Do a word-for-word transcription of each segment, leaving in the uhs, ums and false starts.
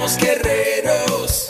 somos guerreros.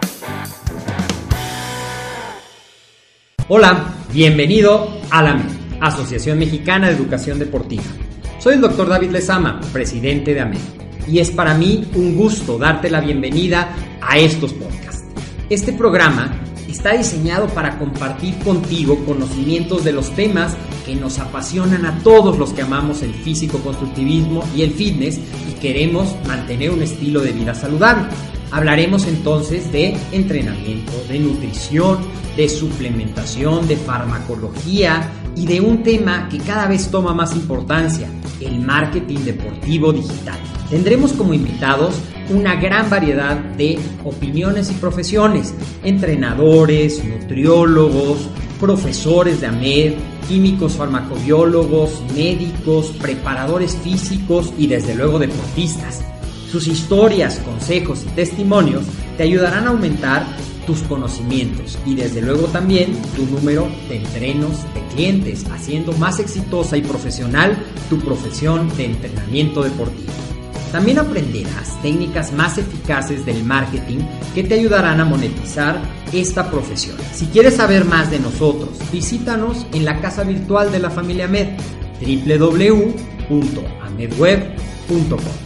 Hola, bienvenido a la A M E D, Asociación Mexicana de Educación Deportiva. Soy el doctor David Lezama, presidente de A M E D, y es para mí un gusto darte la bienvenida a estos podcasts. Este programa está diseñado para compartir contigo conocimientos de los temas que nos apasionan a todos los que amamos el físico-constructivismo y el fitness y queremos mantener un estilo de vida saludable. Hablaremos entonces de entrenamiento, de nutrición, de suplementación, de farmacología y de un tema que cada vez toma más importancia, el marketing deportivo digital. Tendremos como invitados una gran variedad de opiniones y profesiones, entrenadores, nutriólogos, profesores de A M E D, químicos farmacobiólogos, médicos, preparadores físicos y desde luego deportistas. Sus historias, consejos y testimonios te ayudarán a aumentar tus conocimientos y desde luego también tu número de entrenos de clientes, haciendo más exitosa y profesional tu profesión de entrenamiento deportivo. También aprenderás técnicas más eficaces del marketing que te ayudarán a monetizar esta profesión. Si quieres saber más de nosotros, visítanos en la casa virtual de la familia A M E D, doble u doble u doble u punto amedweb punto com.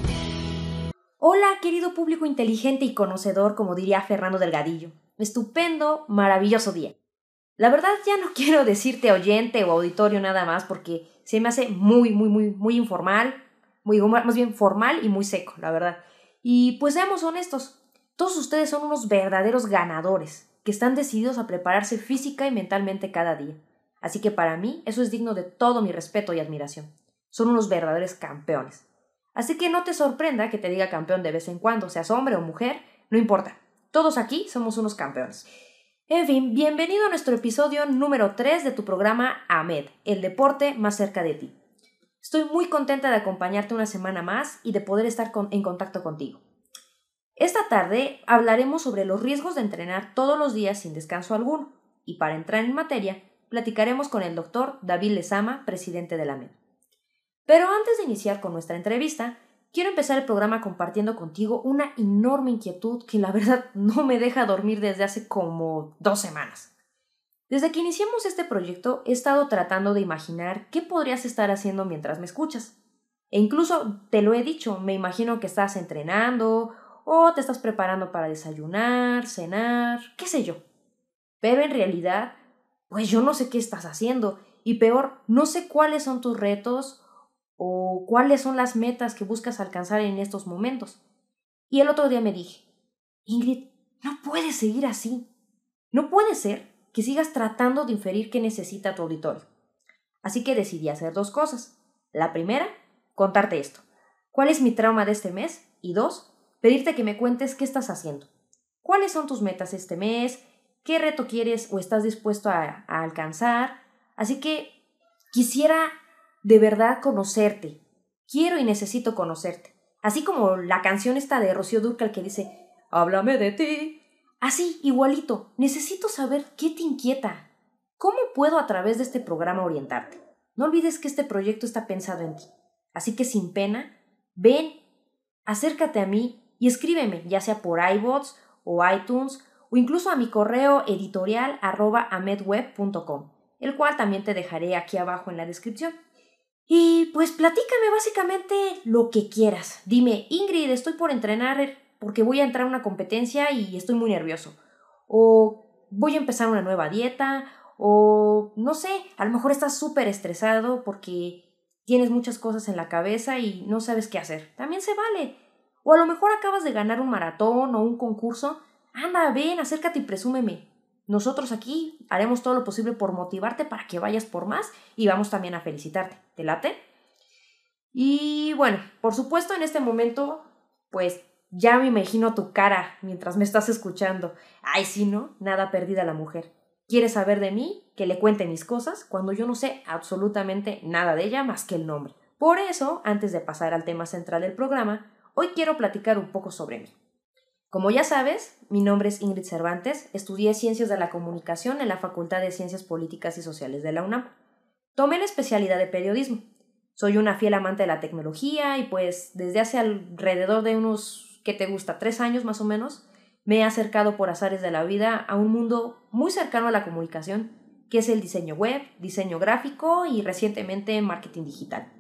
Hola, querido público inteligente y conocedor, como diría Fernando Delgadillo. Estupendo, maravilloso día. La verdad ya no quiero decirte oyente o auditorio nada más porque se me hace muy, muy, muy, muy informal, muy, más bien formal y muy seco, la verdad. Y pues seamos honestos, todos ustedes son unos verdaderos ganadores que están decididos a prepararse física y mentalmente cada día. Así que para mí eso es digno de todo mi respeto y admiración. Son unos verdaderos campeones. Así que no te sorprenda que te diga campeón de vez en cuando, seas hombre o mujer, no importa. Todos aquí somos unos campeones. En fin, bienvenido a nuestro episodio número tres de tu programa A M E D, el deporte más cerca de ti. Estoy muy contenta de acompañarte una semana más y de poder estar con, en contacto contigo. Esta tarde hablaremos sobre los riesgos de entrenar todos los días sin descanso alguno. Y para entrar en materia, platicaremos con el doctor David Lezama, presidente de la A M E D. Pero antes de iniciar con nuestra entrevista, quiero empezar el programa compartiendo contigo una enorme inquietud que la verdad no me deja dormir desde hace como dos semanas. Desde que iniciamos este proyecto he estado tratando de imaginar qué podrías estar haciendo mientras me escuchas. E incluso te lo he dicho, me imagino que estás entrenando o te estás preparando para desayunar, cenar, qué sé yo. Pero en realidad, pues yo no sé qué estás haciendo y peor, no sé cuáles son tus retos o cuáles son las metas que buscas alcanzar en estos momentos. Y el otro día me dije, Ingrid, no puedes seguir así. No puede ser que sigas tratando de inferir qué necesita tu auditorio. Así que decidí hacer dos cosas. La primera, contarte esto. ¿Cuál es mi trauma de este mes? Y dos, pedirte que me cuentes qué estás haciendo. ¿Cuáles son tus metas este mes? ¿Qué reto quieres o estás dispuesto a, a alcanzar? Así que quisiera de verdad conocerte. Quiero y necesito conocerte. Así como la canción esta de Rocío Dúrcal que dice háblame de ti. Así, igualito. Necesito saber qué te inquieta. ¿Cómo puedo a través de este programa orientarte? No olvides que este proyecto está pensado en ti. Así que sin pena, ven, acércate a mí y escríbeme, ya sea por iVoox o iTunes o incluso a mi correo editorial arroba amedweb punto com, el cual también te dejaré aquí abajo en la descripción. Y pues platícame básicamente lo que quieras. Dime, Ingrid, estoy por entrenar porque voy a entrar a una competencia y estoy muy nervioso. O voy a empezar una nueva dieta. O no sé, a lo mejor estás súper estresado porque tienes muchas cosas en la cabeza y no sabes qué hacer. También se vale. O a lo mejor acabas de ganar un maratón o un concurso. Anda, ven, acércate y presúmeme. Nosotros aquí haremos todo lo posible por motivarte para que vayas por más y vamos también a felicitarte. ¿Te late? Y bueno, por supuesto en este momento, pues ya me imagino tu cara mientras me estás escuchando. Ay, sí, ¿no? Nada perdida la mujer. ¿Quiere saber de mí? Que le cuente mis cosas cuando yo no sé absolutamente nada de ella más que el nombre. Por eso, antes de pasar al tema central del programa, hoy quiero platicar un poco sobre mí. Como ya sabes, mi nombre es Ingrid Cervantes, estudié Ciencias de la Comunicación en la Facultad de Ciencias Políticas y Sociales de la UNAM. Tomé la especialidad de periodismo. Soy una fiel amante de la tecnología y pues desde hace alrededor de unos ¿qué te gusta? Tres años más o menos, me he acercado por azares de la vida a un mundo muy cercano a la comunicación, que es el diseño web, diseño gráfico y recientemente marketing digital.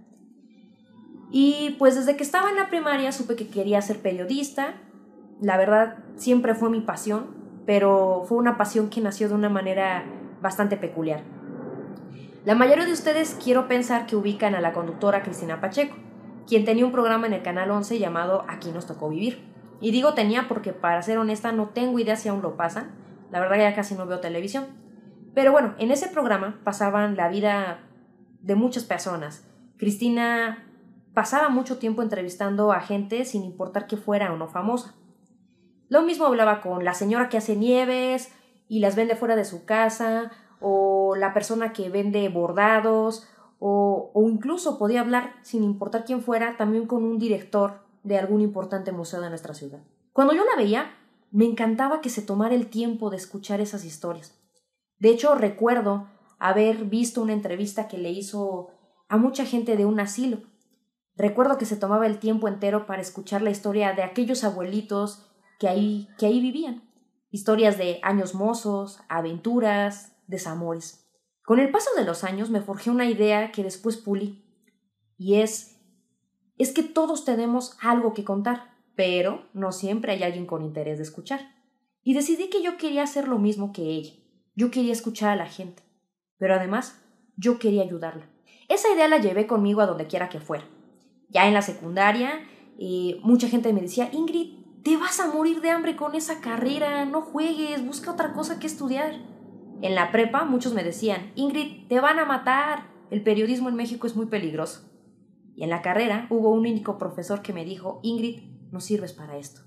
Y pues desde que estaba en la primaria supe que quería ser periodista. La verdad siempre fue mi pasión, pero fue una pasión que nació de una manera bastante peculiar. La mayoría de ustedes quiero pensar que ubican a la conductora Cristina Pacheco, quien tenía un programa en el Canal once llamado Aquí nos tocó vivir. Y digo tenía porque, para ser honesta, no tengo idea si aún lo pasan. La verdad ya casi no veo televisión. Pero bueno, en ese programa pasaban la vida de muchas personas. Cristina pasaba mucho tiempo entrevistando a gente sin importar que fuera o no famosa. Lo mismo hablaba con la señora que hace nieves y las vende fuera de su casa, o la persona que vende bordados, o, o incluso podía hablar, sin importar quién fuera, también con un director de algún importante museo de nuestra ciudad. Cuando yo la veía, me encantaba que se tomara el tiempo de escuchar esas historias. De hecho, recuerdo haber visto una entrevista que le hizo a mucha gente de un asilo. Recuerdo que se tomaba el tiempo entero para escuchar la historia de aquellos abuelitos que ahí, que ahí vivían. Historias de años mozos, aventuras, desamores. Con el paso de los años me forjé una idea que después pulí. Y es, es que todos tenemos algo que contar, pero no siempre hay alguien con interés de escuchar. Y decidí que yo quería hacer lo mismo que ella. Yo quería escuchar a la gente, pero además yo quería ayudarla. Esa idea la llevé conmigo a donde quiera que fuera. Ya en la secundaria, eh, mucha gente me decía, Ingrid, te vas a morir de hambre con esa carrera, no juegues, busca otra cosa que estudiar. En la prepa, muchos me decían, Ingrid, te van a matar, el periodismo en México es muy peligroso. Y en la carrera hubo un único profesor que me dijo, Ingrid, no sirves para esto.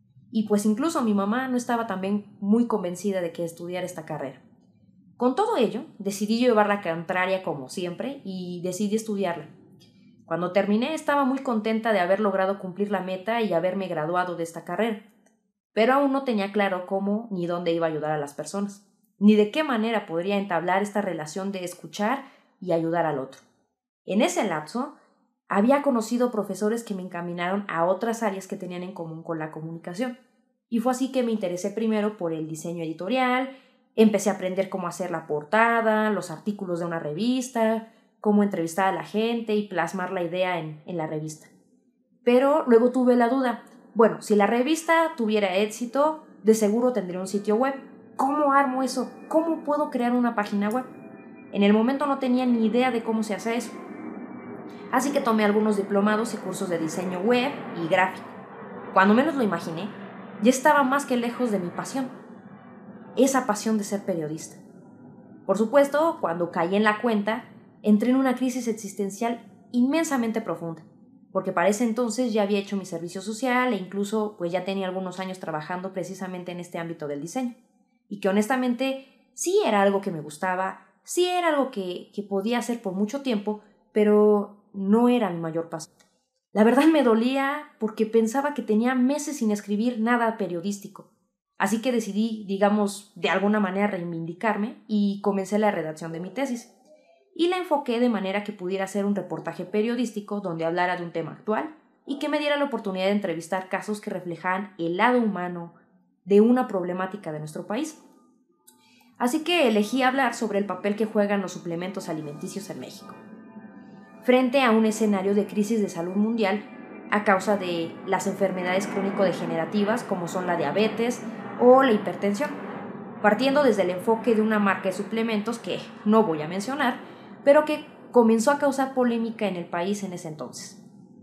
Y pues incluso mi mamá no estaba también muy convencida de que estudiara esta carrera. Con todo ello, decidí llevar la contraria como siempre y decidí estudiarla. Cuando terminé estaba muy contenta de haber logrado cumplir la meta y haberme graduado de esta carrera, pero aún no tenía claro cómo ni dónde iba a ayudar a las personas, ni de qué manera podría entablar esta relación de escuchar y ayudar al otro. En ese lapso, había conocido profesores que me encaminaron a otras áreas que tenían en común con la comunicación, y fue así que me interesé primero por el diseño editorial, empecé a aprender cómo hacer la portada, los artículos de una revista, cómo entrevistar a la gente y plasmar la idea en, en la revista. Pero luego tuve la duda, bueno, si la revista tuviera éxito, de seguro tendría un sitio web. ¿Cómo armo eso? ¿Cómo puedo crear una página web? En el momento no tenía ni idea de cómo se hace eso. Así que tomé algunos diplomados y cursos de diseño web y gráfico. Cuando menos lo imaginé, ya estaba más que lejos de mi pasión. Esa pasión de ser periodista. Por supuesto, cuando caí en la cuenta, entré en una crisis existencial inmensamente profunda, porque para ese entonces ya había hecho mi servicio social e incluso pues ya tenía algunos años trabajando precisamente en este ámbito del diseño, y que honestamente sí era algo que me gustaba, sí era algo que, que podía hacer por mucho tiempo, pero no era mi mayor pasión. La verdad me dolía porque pensaba que tenía meses sin escribir nada periodístico, así que decidí, digamos, de alguna manera reivindicarme y comencé la redacción de mi tesis. Y la enfoqué de manera que pudiera hacer un reportaje periodístico donde hablara de un tema actual y que me diera la oportunidad de entrevistar casos que reflejaban el lado humano de una problemática de nuestro país. Así que elegí hablar sobre el papel que juegan los suplementos alimenticios en México, frente a un escenario de crisis de salud mundial a causa de las enfermedades crónico-degenerativas como son la diabetes o la hipertensión, partiendo desde el enfoque de una marca de suplementos que no voy a mencionar, pero que comenzó a causar polémica en el país en ese entonces.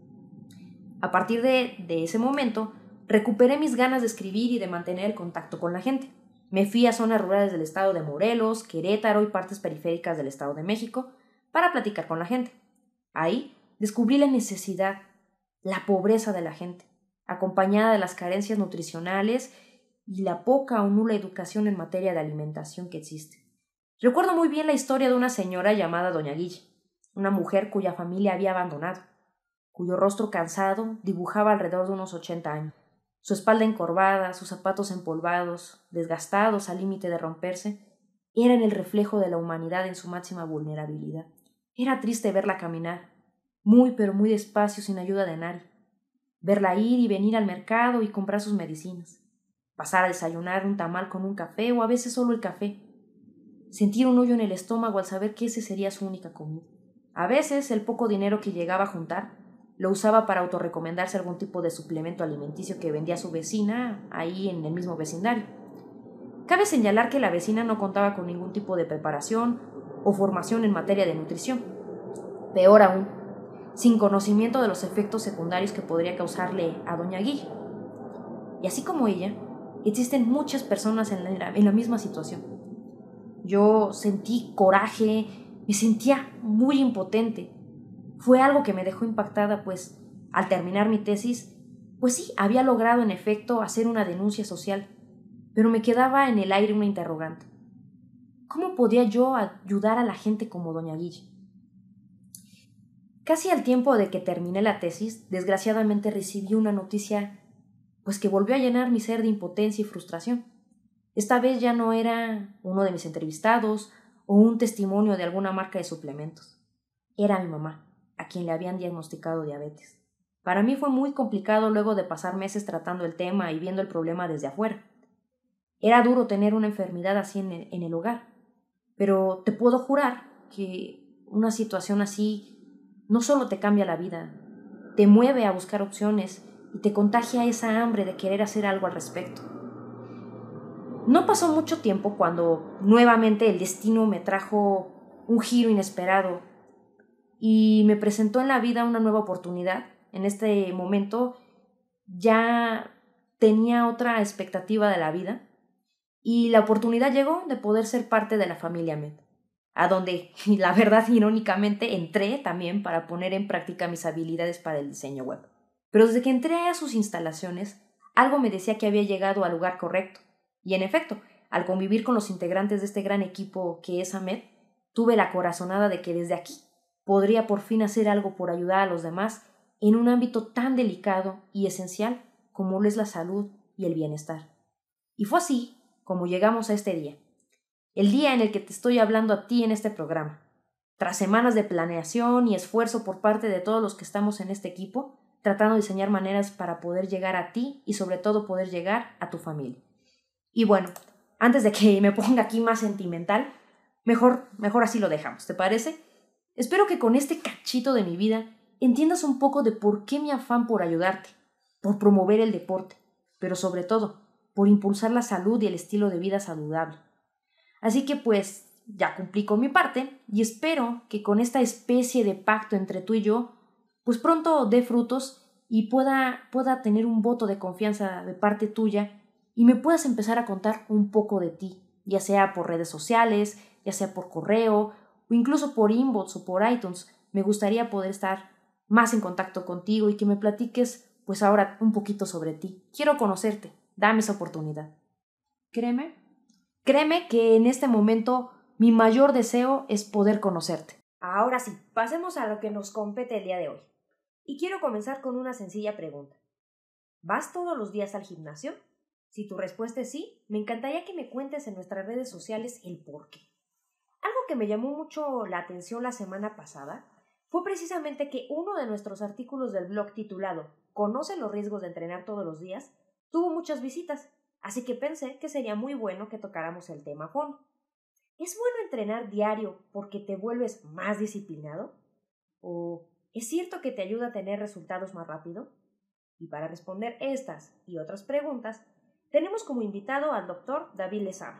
A partir de, de ese momento, recuperé mis ganas de escribir y de mantener el contacto con la gente. Me fui a zonas rurales del estado de Morelos, Querétaro y partes periféricas del estado de México para platicar con la gente. Ahí descubrí la necesidad, la pobreza de la gente, acompañada de las carencias nutricionales y la poca o nula educación en materia de alimentación que existe. Recuerdo muy bien la historia de una señora llamada Doña Guilla, una mujer cuya familia había abandonado, cuyo rostro cansado dibujaba alrededor de unos ochenta años. Su espalda encorvada, sus zapatos empolvados, desgastados al límite de romperse, eran el reflejo de la humanidad en su máxima vulnerabilidad. Era triste verla caminar, muy pero muy despacio, sin ayuda de nadie. verla ir y venir al mercado y comprar sus medicinas, pasar a desayunar un tamal con un café o a veces solo el café, sentir un hoyo en el estómago al saber que ese sería su única comida. A veces el poco dinero que llegaba a juntar lo usaba para autorrecomendarse algún tipo de suplemento alimenticio que vendía su vecina ahí en el mismo vecindario. Cabe señalar que la vecina no contaba con ningún tipo de preparación o formación en materia de nutrición. Peor aún, sin conocimiento de los efectos secundarios que podría causarle a doña Guilla. Y así como ella, existen muchas personas en la, en la misma situación. Yo sentí coraje, me sentía muy impotente. Fue algo que me dejó impactada, pues al terminar mi tesis, pues sí, había logrado en efecto hacer una denuncia social, pero me quedaba en el aire una interrogante. ¿Cómo podía yo ayudar a la gente como doña Guilla? Casi al tiempo de que terminé la tesis, desgraciadamente recibí una noticia pues que volvió a llenar mi ser de impotencia y frustración. Esta vez ya no era uno de mis entrevistados o un testimonio de alguna marca de suplementos. Era mi mamá, a quien le habían diagnosticado diabetes. Para mí fue muy complicado luego de pasar meses tratando el tema y viendo el problema desde afuera. Era duro tener una enfermedad así en el, en el hogar, pero te puedo jurar que una situación así no solo te cambia la vida, te mueve a buscar opciones y te contagia esa hambre de querer hacer algo al respecto. No pasó mucho tiempo cuando nuevamente el destino me trajo un giro inesperado y me presentó en la vida una nueva oportunidad. En este momento ya tenía otra expectativa de la vida y la oportunidad llegó de poder ser parte de la familia Med, a donde, la verdad, irónicamente, entré también para poner en práctica mis habilidades para el diseño web. Pero desde que entré a sus instalaciones, algo me decía que había llegado al lugar correcto. Y en efecto, al convivir con los integrantes de este gran equipo que es AMED, tuve la corazonada de que desde aquí podría por fin hacer algo por ayudar a los demás en un ámbito tan delicado y esencial como lo es la salud y el bienestar. Y fue así como llegamos a este día, el día en el que te estoy hablando a ti en este programa. Tras semanas de planeación y esfuerzo por parte de todos los que estamos en este equipo, tratando de diseñar maneras para poder llegar a ti y sobre todo poder llegar a tu familia. Y bueno, antes de que me ponga aquí más sentimental, mejor, mejor así lo dejamos, ¿te parece? Espero que con este cachito de mi vida entiendas un poco de por qué mi afán por ayudarte, por promover el deporte, pero sobre todo, por impulsar la salud y el estilo de vida saludable. Así que pues, ya cumplí con mi parte y espero que con esta especie de pacto entre tú y yo, pues pronto dé frutos y pueda, pueda tener un voto de confianza de parte tuya y me puedas empezar a contar un poco de ti, ya sea por redes sociales, ya sea por correo o incluso por inbox o por iTunes. Me gustaría poder estar más en contacto contigo y que me platiques pues ahora un poquito sobre ti. Quiero conocerte, dame esa oportunidad. Créeme, créeme que en este momento mi mayor deseo es poder conocerte. Ahora sí, pasemos a lo que nos compete el día de hoy. Y quiero comenzar con una sencilla pregunta. ¿Vas todos los días al gimnasio? Si tu respuesta es sí, me encantaría que me cuentes en nuestras redes sociales el por qué. Algo que me llamó mucho la atención la semana pasada fue precisamente que uno de nuestros artículos del blog titulado ¿Conoce los riesgos de entrenar todos los días? Tuvo muchas visitas, así que pensé que sería muy bueno que tocáramos el tema a fondo. ¿Es bueno entrenar diario porque te vuelves más disciplinado? ¿O es cierto que te ayuda a tener resultados más rápido? Y para responder estas y otras preguntas, tenemos como invitado al doctor David Lezama.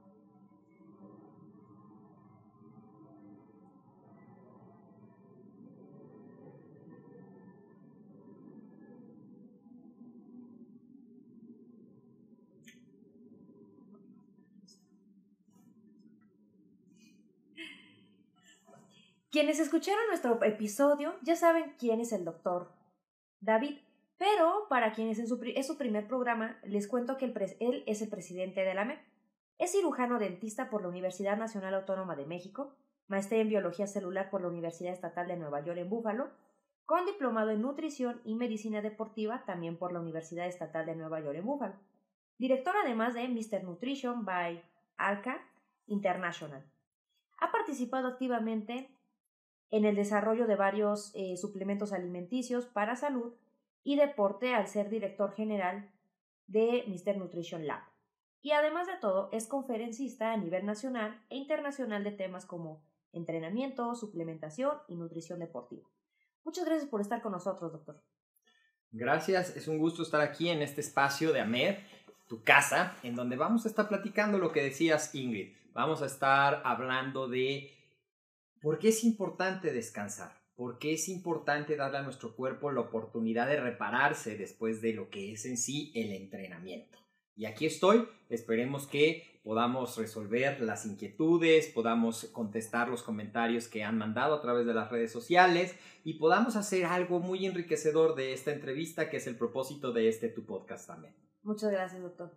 Quienes escucharon nuestro episodio ya saben quién es el doctor David, pero para quienes en su, es su primer programa, les cuento que el pres, él es el presidente de la AMED. Es cirujano dentista por la Universidad Nacional Autónoma de México, maestría en Biología Celular por la Universidad Estatal de Nueva York en Búfalo, con diplomado en Nutrición y Medicina Deportiva también por la Universidad Estatal de Nueva York en Búfalo. Director además de mister Nutrition by Arca International. Ha participado activamente en el desarrollo de varios eh, suplementos alimenticios para salud y deporte al ser director general de míster Nutrition Lab. Y además de todo, es conferencista a nivel nacional e internacional de temas como entrenamiento, suplementación y nutrición deportiva. Muchas gracias por estar con nosotros, doctor. Gracias, es un gusto estar aquí en este espacio de AMED, tu casa, en donde vamos a estar platicando lo que decías, Ingrid. Vamos a estar hablando de por qué es importante descansar, por qué es importante darle a nuestro cuerpo la oportunidad de repararse después de lo que es en sí el entrenamiento. Y aquí estoy, esperemos que podamos resolver las inquietudes, podamos contestar los comentarios que han mandado a través de las redes sociales y podamos hacer algo muy enriquecedor de esta entrevista, que es el propósito de este tu podcast también. Muchas gracias, doctor.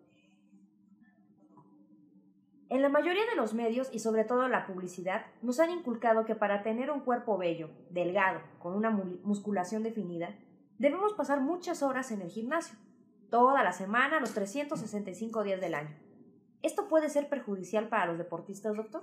En la mayoría de los medios y sobre todo la publicidad nos han inculcado que para tener un cuerpo bello, delgado, con una musculación definida, debemos pasar muchas horas en el gimnasio. Toda la semana, los trescientos sesenta y cinco días del año. ¿Esto puede ser perjudicial para los deportistas, doctor?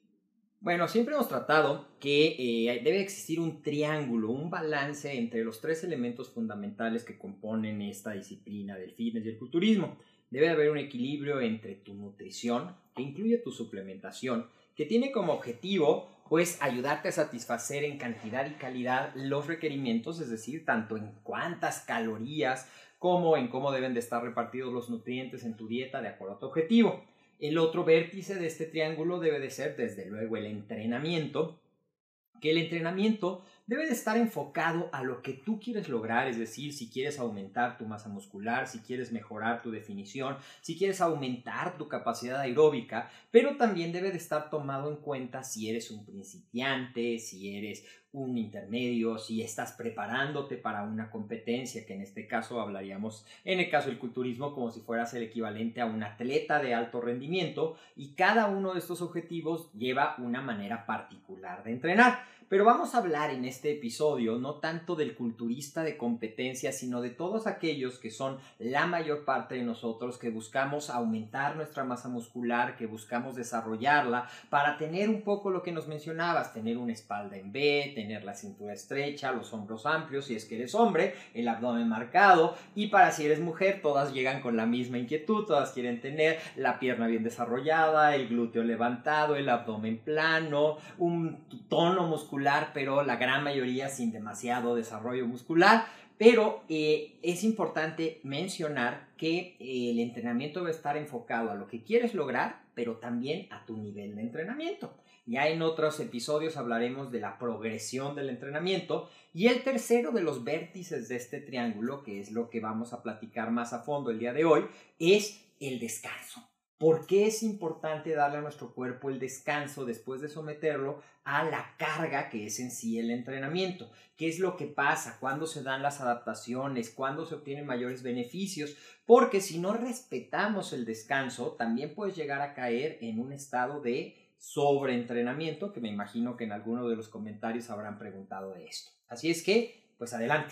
Bueno, siempre hemos tratado que eh, debe existir un triángulo, un balance entre los tres elementos fundamentales que componen esta disciplina del fitness y el culturismo. Debe haber un equilibrio entre tu nutrición, que incluye tu suplementación, que tiene como objetivo pues ayudarte a satisfacer en cantidad y calidad los requerimientos, es decir, tanto en cuántas calorías como en cómo deben de estar repartidos los nutrientes en tu dieta de acuerdo a tu objetivo. El otro vértice de este triángulo debe de ser, desde luego, el entrenamiento, que el entrenamiento debe de estar enfocado a lo que tú quieres lograr, es decir, si quieres aumentar tu masa muscular, si quieres mejorar tu definición, si quieres aumentar tu capacidad aeróbica, pero también debe de estar tomado en cuenta si eres un principiante, si eres un intermedio, si estás preparándote para una competencia, que en este caso hablaríamos, en el caso del culturismo, como si fueras el equivalente a un atleta de alto rendimiento, y cada uno de estos objetivos lleva una manera particular de entrenar. Pero vamos a hablar en este episodio no tanto del culturista de competencia, sino de todos aquellos que son la mayor parte de nosotros, que buscamos aumentar nuestra masa muscular, que buscamos desarrollarla para tener un poco lo que nos mencionabas, tener una espalda en V, tener la cintura estrecha, los hombros amplios si es que eres hombre, el abdomen marcado, y para si eres mujer todas llegan con la misma inquietud, todas quieren tener la pierna bien desarrollada, el glúteo levantado, el abdomen plano, un tono muscular, pero la gran mayoría sin demasiado desarrollo muscular. Pero eh, es importante mencionar que eh, el entrenamiento debe estar enfocado a lo que quieres lograr, pero también a tu nivel de entrenamiento. Ya en otros episodios hablaremos de la progresión del entrenamiento. Y el tercero de los vértices de este triángulo, que es lo que vamos a platicar más a fondo el día de hoy, es el descanso. ¿Por qué es importante darle a nuestro cuerpo el descanso después de someterlo a la carga que es en sí el entrenamiento? ¿Qué es lo que pasa? ¿Cuándo se dan las adaptaciones? ¿Cuándo se obtienen mayores beneficios? Porque si no respetamos el descanso, también puedes llegar a caer en un estado de sobreentrenamiento, que me imagino que en alguno de los comentarios habrán preguntado de esto. Así es que, pues adelante.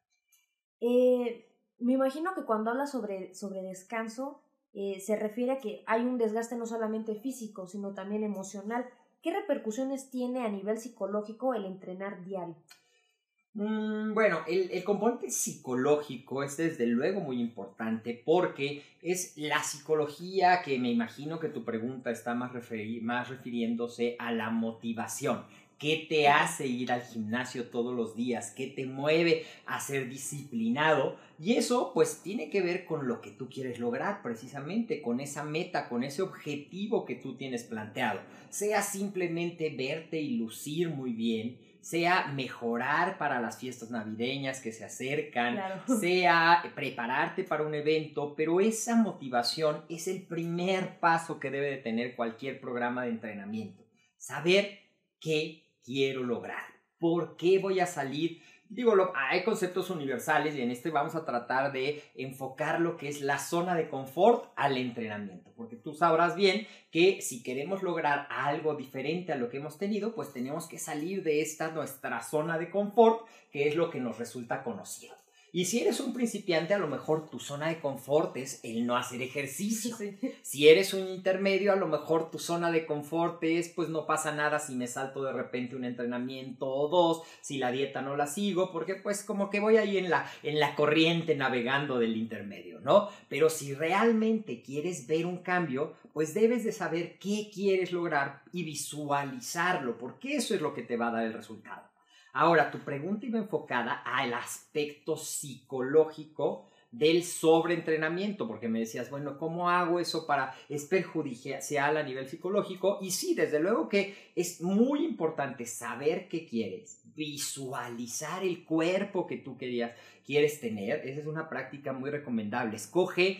Eh, me imagino que cuando hablas sobre, sobre descanso, Eh, se refiere a que hay un desgaste no solamente físico, sino también emocional. ¿Qué repercusiones tiene a nivel psicológico el entrenar diario? Mm, bueno, el, el componente psicológico es desde luego muy importante porque es la psicología que me imagino que tu pregunta está más, referi- más refiriéndose a la motivación. ¿Qué te hace ir al gimnasio todos los días? ¿Qué te mueve a ser disciplinado? Y eso pues tiene que ver con lo que tú quieres lograr precisamente, con esa meta, con ese objetivo que tú tienes planteado. Sea simplemente verte y lucir muy bien, sea mejorar para las fiestas navideñas que se acercan, Claro. sea prepararte para un evento, pero esa motivación es el primer paso que debe de tener cualquier programa de entrenamiento. Saber qué quiero lograr, por qué voy a salir. Digo, lo, hay conceptos universales y en este vamos a tratar de enfocar lo que es la zona de confort al entrenamiento, porque tú sabrás bien que si queremos lograr algo diferente a lo que hemos tenido, pues tenemos que salir de esta nuestra zona de confort, que es lo que nos resulta conocido. Y si eres un principiante, a lo mejor tu zona de confort es el no hacer ejercicio. Sí. Si eres un intermedio, a lo mejor tu zona de confort es, pues no pasa nada si me salto de repente un entrenamiento o dos, si la dieta no la sigo, porque pues como que voy ahí en la, en la corriente navegando del intermedio, ¿no? Pero si realmente quieres ver un cambio, pues debes de saber qué quieres lograr y visualizarlo, porque eso es lo que te va a dar el resultado. Ahora, tu pregunta iba enfocada al aspecto psicológico del sobreentrenamiento, porque me decías, bueno, ¿cómo hago eso para es perjudicial a nivel psicológico? Y sí, desde luego que es muy importante saber qué quieres, visualizar el cuerpo que tú querías, quieres tener. Esa es una práctica muy recomendable. Escoge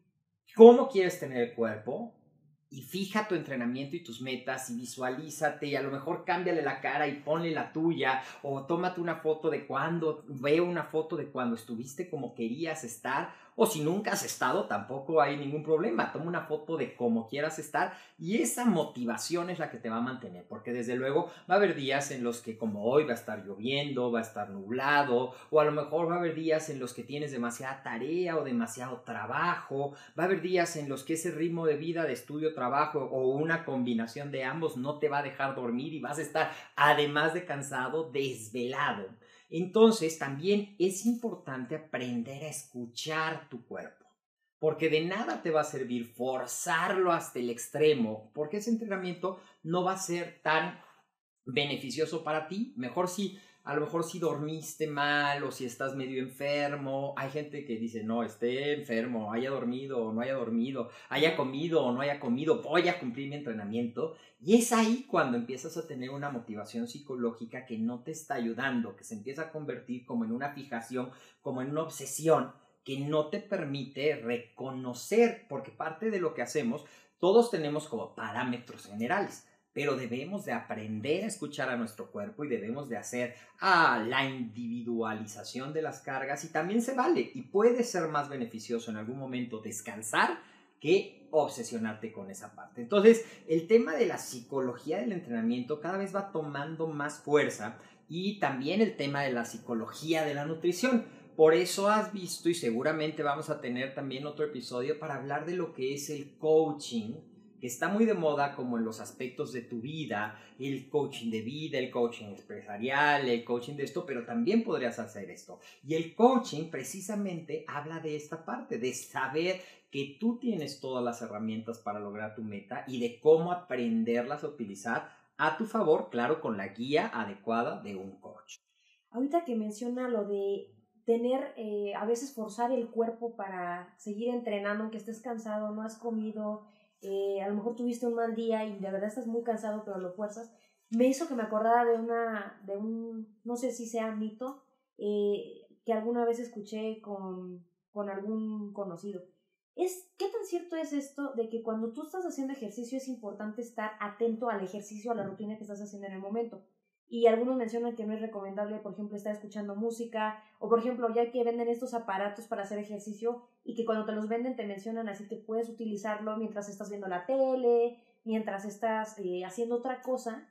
cómo quieres tener el cuerpo, y fija tu entrenamiento y tus metas y visualízate, y a lo mejor cámbiale la cara y ponle la tuya, o tómate una foto de cuando, ve una foto de cuando estuviste como querías estar, o si nunca has estado tampoco hay ningún problema, toma una foto de cómo quieras estar, y esa motivación es la que te va a mantener, porque desde luego va a haber días en los que como hoy va a estar lloviendo, va a estar nublado, o a lo mejor va a haber días en los que tienes demasiada tarea o demasiado trabajo, va a haber días en los que ese ritmo de vida, de estudio, trabajo o una combinación de ambos no te va a dejar dormir y vas a estar, además de cansado, desvelado. Entonces también es importante aprender a escuchar tu cuerpo, porque de nada te va a servir forzarlo hasta el extremo, porque ese entrenamiento no va a ser tan beneficioso para ti. Mejor si a lo mejor si dormiste mal o si estás medio enfermo. Hay gente que dice, no, esté enfermo, haya dormido o no haya dormido, haya comido o no haya comido, voy a cumplir mi entrenamiento. Y es ahí cuando empiezas a tener una motivación psicológica que no te está ayudando, que se empieza a convertir como en una fijación, como en una obsesión, que no te permite reconocer, porque parte de lo que hacemos, todos tenemos como parámetros generales, pero debemos de aprender a escuchar a nuestro cuerpo y debemos de hacer ah, la individualización de las cargas, y también se vale y puede ser más beneficioso en algún momento descansar que obsesionarte con esa parte. Entonces, el tema de la psicología del entrenamiento cada vez va tomando más fuerza, y también el tema de la psicología de la nutrición. Por eso has visto, y seguramente vamos a tener también otro episodio para hablar de lo que es el coaching, que está muy de moda como en los aspectos de tu vida, el coaching de vida, el coaching empresarial, el coaching de esto, pero también podrías hacer esto. Y el coaching precisamente habla de esta parte, de saber que tú tienes todas las herramientas para lograr tu meta y de cómo aprenderlas a utilizar a tu favor, claro, con la guía adecuada de un coach. Ahorita que menciona lo de tener, eh, a veces forzar el cuerpo para seguir entrenando, aunque estés cansado, no has comido, eh, a lo mejor tuviste un mal día y de verdad estás muy cansado, pero lo fuerzas, me hizo que me acordara de una, de un, no sé si sea mito, eh, que alguna vez escuché con, con algún conocido. Es, ¿qué tan cierto es esto de que cuando tú estás haciendo ejercicio es importante estar atento al ejercicio, a la rutina que estás haciendo en el momento? Y algunos mencionan que no es recomendable, por ejemplo, estar escuchando música, o por ejemplo, ya que venden estos aparatos para hacer ejercicio y que cuando te los venden te mencionan así que puedes utilizarlo mientras estás viendo la tele, mientras estás eh, haciendo otra cosa,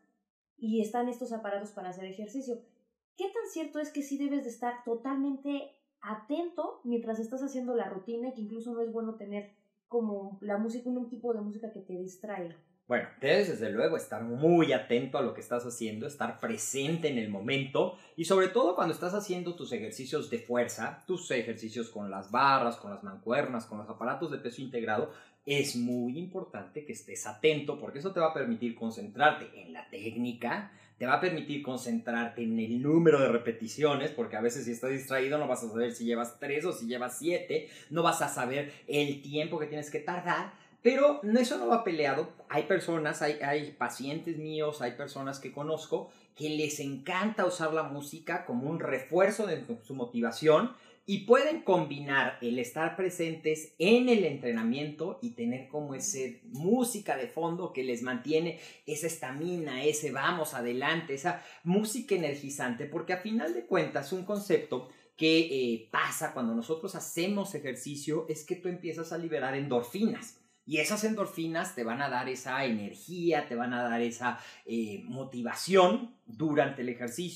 y están estos aparatos para hacer ejercicio. ¿Qué tan cierto es que sí debes de estar totalmente atento mientras estás haciendo la rutina, y que incluso no es bueno tener como la música, un tipo de música que te distrae? Bueno, debes desde luego estar muy atento a lo que estás haciendo, estar presente en el momento, y sobre todo cuando estás haciendo tus ejercicios de fuerza, tus ejercicios con las barras, con las mancuernas, con los aparatos de peso integrado, es muy importante que estés atento, porque eso te va a permitir concentrarte en la técnica, te va a permitir concentrarte en el número de repeticiones, porque a veces si estás distraído no vas a saber si llevas tres o si llevas siete, no vas a saber el tiempo que tienes que tardar. Pero eso no va peleado. Hay personas, hay, hay pacientes míos, hay personas que conozco que les encanta usar la música como un refuerzo de su motivación, y pueden combinar el estar presentes en el entrenamiento y tener como ese música de fondo que les mantiene esa estamina, ese vamos adelante, esa música energizante, porque a final de cuentas un concepto que eh, pasa cuando nosotros hacemos ejercicio es que tú empiezas a liberar endorfinas. Y esas endorfinas te van a dar esa energía, te van a dar esa eh, motivación durante el ejercicio,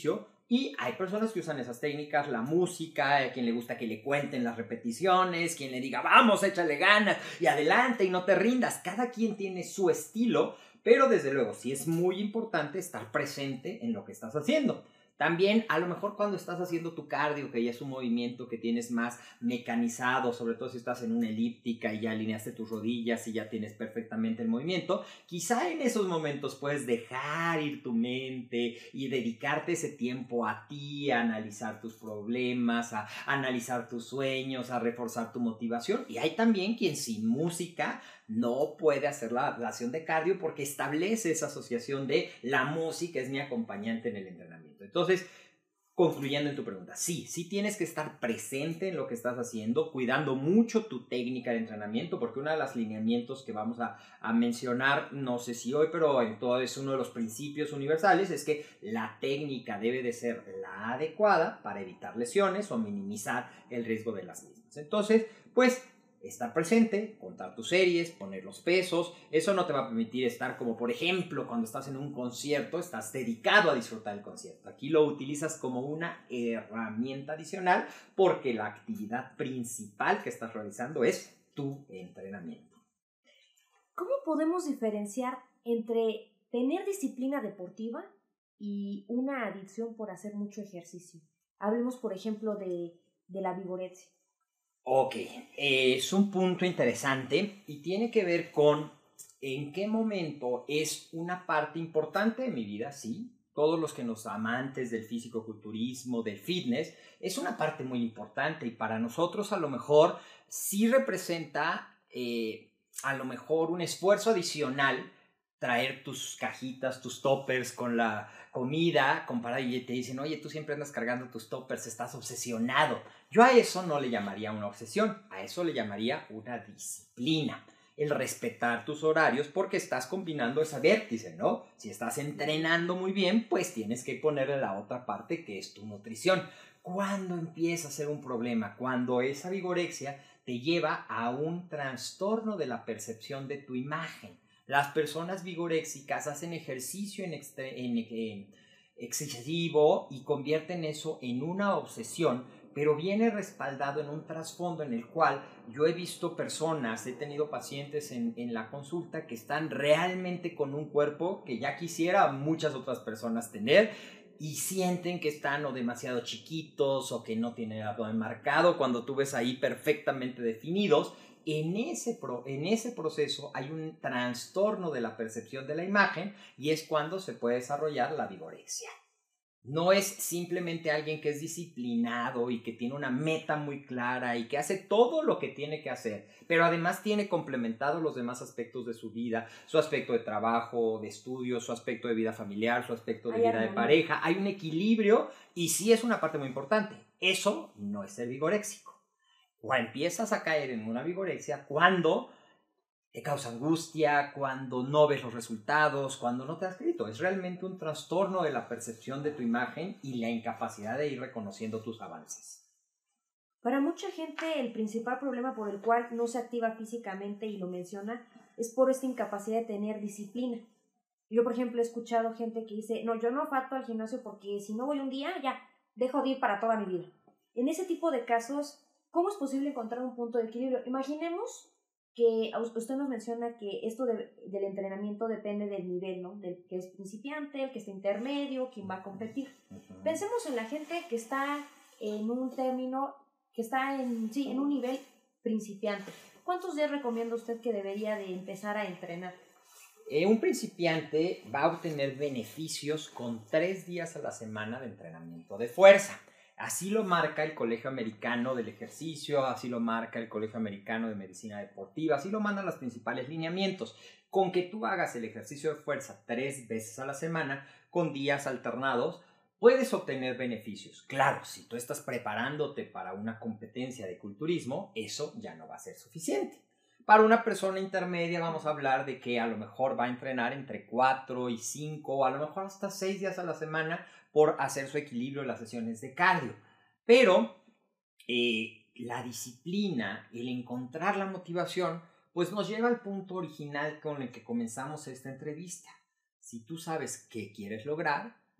Y hay personas que usan esas técnicas, la música, a quien le gusta que le cuenten las repeticiones, quien le diga, vamos, échale ganas y adelante y no te rindas. Cada quien tiene su estilo, pero desde luego sí es muy importante estar presente en lo que estás haciendo. También, a lo mejor cuando estás haciendo tu cardio, que ya es un movimiento que tienes más mecanizado, sobre todo si estás en una elíptica y ya alineaste tus rodillas y ya tienes perfectamente el movimiento, quizá en esos momentos puedes dejar ir tu mente y dedicarte ese tiempo a ti, a analizar tus problemas, a analizar tus sueños, a reforzar tu motivación. Y hay también quien sin música no puede hacer la, la acción de cardio porque establece esa asociación de la música es mi acompañante en el entrenamiento. Entonces, concluyendo en tu pregunta, sí, sí tienes que estar presente en lo que estás haciendo, cuidando mucho tu técnica de entrenamiento, porque uno de los lineamientos que vamos a, a mencionar, no sé si hoy, pero en todo es uno de los principios universales, es que la técnica debe de ser la adecuada para evitar lesiones o minimizar el riesgo de las mismas. Entonces, pues, estar presente, contar tus series, poner los pesos, eso no te va a permitir estar como, por ejemplo, cuando estás en un concierto, estás dedicado a disfrutar el concierto. Aquí lo utilizas como una herramienta adicional porque la actividad principal que estás realizando es tu entrenamiento. ¿Cómo podemos diferenciar entre tener disciplina deportiva y una adicción por hacer mucho ejercicio? Hablemos, por ejemplo, de, de la vigorexia. Ok, eh, es un punto interesante y tiene que ver con en qué momento es una parte importante de mi vida, sí. Todos los que nos amantes del físico-culturismo, del fitness, es una parte muy importante y para nosotros a lo mejor sí representa eh, a lo mejor un esfuerzo adicional traer tus cajitas, tus toppers con la comida, comparado y te dicen, oye, tú siempre andas cargando tus toppers, estás obsesionado. Yo a eso no le llamaría una obsesión, a eso le llamaría una disciplina. El respetar tus horarios porque estás combinando esa vértice, ¿no? Si estás entrenando muy bien, pues tienes que ponerle la otra parte que es tu nutrición. ¿Cuándo empieza a ser un problema? Cuando esa vigorexia te lleva a un trastorno de la percepción de tu imagen. Las personas vigorexicas hacen ejercicio en, en, en excesivo y convierten eso en una obsesión, pero viene respaldado en un trasfondo en el cual yo he visto personas, he tenido pacientes en, en la consulta que están realmente con un cuerpo que ya quisiera muchas otras personas tener y sienten que están o demasiado chiquitos o que no tienen abdomen marcado cuando tú ves ahí perfectamente definidos. En ese, pro, en ese proceso hay un trastorno de la percepción de la imagen y es cuando se puede desarrollar la vigorexia. No es simplemente alguien que es disciplinado y que tiene una meta muy clara y que hace todo lo que tiene que hacer, pero además tiene complementado los demás aspectos de su vida, su aspecto de trabajo, de estudio, su aspecto de vida familiar, su aspecto de vida de pareja. Hay un equilibrio y sí es una parte muy importante. Eso no es ser vigoréxico. O empiezas a caer en una vigorexia cuando te causa angustia, cuando no ves los resultados, cuando no te has crédito. Es realmente un trastorno de la percepción de tu imagen y la incapacidad de ir reconociendo tus avances. Para mucha gente el principal problema por el cual no se activa físicamente y lo menciona es por esta incapacidad de tener disciplina. Yo, por ejemplo, he escuchado gente que dice, no, yo no falto al gimnasio porque si no voy un día, ya, dejo de ir para toda mi vida. En ese tipo de casos, ¿cómo es posible encontrar un punto de equilibrio? Imaginemos que usted nos menciona que esto de, del entrenamiento depende del nivel, ¿no? Del que es principiante, el que está intermedio, quien va a competir. Uh-huh. Pensemos en la gente que está en un término, que está en, sí, en un nivel principiante. ¿Cuántos días recomienda usted que debería de empezar a entrenar? Eh, un principiante va a obtener beneficios con tres días a la semana de entrenamiento de fuerza. Así lo marca el Colegio Americano del Ejercicio, así lo marca el Colegio Americano de Medicina Deportiva, así lo mandan los principales lineamientos. Con que tú hagas el ejercicio de fuerza tres veces a la semana, con días alternados, puedes obtener beneficios. Claro, si tú estás preparándote para una competencia de culturismo, eso ya no va a ser suficiente. Para una persona intermedia vamos a hablar de que a lo mejor va a entrenar entre cuatro y cinco, o a lo mejor hasta seis días a la semana por hacer su equilibrio en las sesiones de cardio. Pero eh, la disciplina, el encontrar la motivación, pues nos lleva al punto original con el que comenzamos esta entrevista. Si tú sabes qué quieres lograr,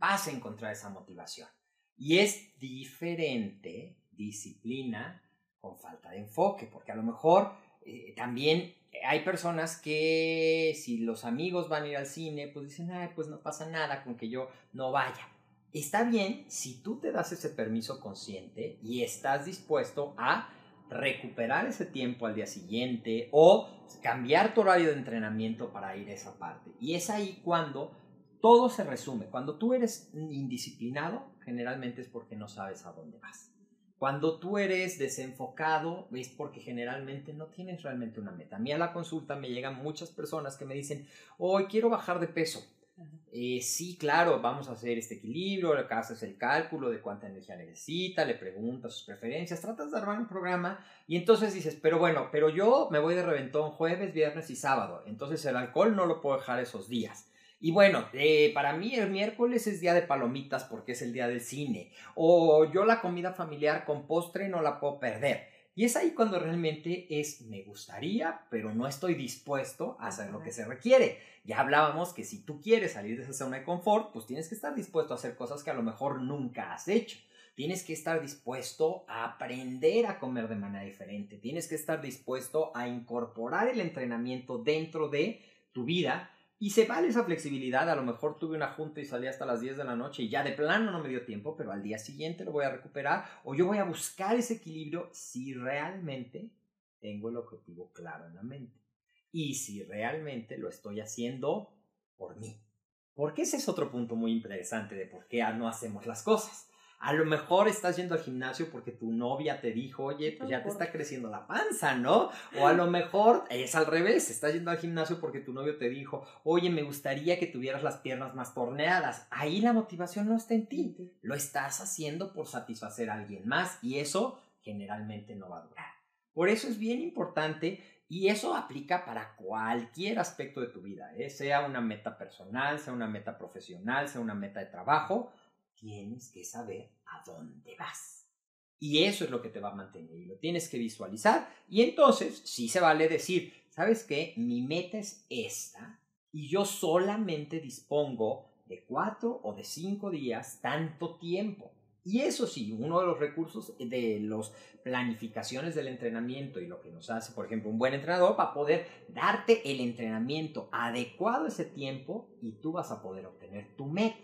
vas a encontrar esa motivación. Y es diferente disciplina con falta de enfoque, porque a lo mejor eh, también hay personas que si los amigos van a ir al cine, pues dicen, ay, pues no pasa nada con que yo no vaya. Está bien si tú te das ese permiso consciente y estás dispuesto a recuperar ese tiempo al día siguiente o cambiar tu horario de entrenamiento para ir a esa parte. Y es ahí cuando todo se resume. Cuando tú eres indisciplinado, generalmente es porque no sabes a dónde vas. Cuando tú eres desenfocado, es porque generalmente no tienes realmente una meta. A mí a la consulta me llegan muchas personas que me dicen, hoy quiero bajar de peso. Eh, sí, claro, vamos a hacer este equilibrio, acá haces el cálculo de cuánta energía necesita, le preguntas sus preferencias, tratas de armar un programa y entonces dices, pero bueno, pero yo me voy de reventón jueves, viernes y sábado, entonces el alcohol no lo puedo dejar esos días. Y bueno, eh, para mí el miércoles es día de palomitas porque es el día del cine. O yo la comida familiar con postre no la puedo perder. Y es ahí cuando realmente es, me gustaría, pero no estoy dispuesto a hacer lo que se requiere. Ya hablábamos que si tú quieres salir de esa zona de confort, pues tienes que estar dispuesto a hacer cosas que a lo mejor nunca has hecho. Tienes que estar dispuesto a aprender a comer de manera diferente. Tienes que estar dispuesto a incorporar el entrenamiento dentro de tu vida. Y se vale esa flexibilidad, a lo mejor tuve una junta y salí hasta las diez de la noche y ya de plano no me dio tiempo, pero al día siguiente lo voy a recuperar o yo voy a buscar ese equilibrio si realmente tengo el objetivo claro en la mente y si realmente lo estoy haciendo por mí. Porque ese es otro punto muy interesante de por qué no hacemos las cosas. A lo mejor estás yendo al gimnasio porque tu novia te dijo, oye, pues ya te está creciendo la panza, ¿no? O a lo mejor es al revés, estás yendo al gimnasio porque tu novio te dijo, oye, me gustaría que tuvieras las piernas más torneadas. Ahí la motivación no está en ti, lo estás haciendo por satisfacer a alguien más y eso generalmente no va a durar. Por eso es bien importante y eso aplica para cualquier aspecto de tu vida, ¿eh? Sea una meta personal, sea una meta profesional, sea una meta de trabajo. Tienes que saber a dónde vas. Y eso es lo que te va a mantener y lo tienes que visualizar. Y entonces sí se vale decir, ¿sabes qué? Mi meta es esta y yo solamente dispongo de cuatro o de cinco días, tanto tiempo. Y eso sí, uno de los recursos de las planificaciones del entrenamiento y lo que nos hace, por ejemplo, un buen entrenador va a poder darte el entrenamiento adecuado a ese tiempo y tú vas a poder obtener tu meta.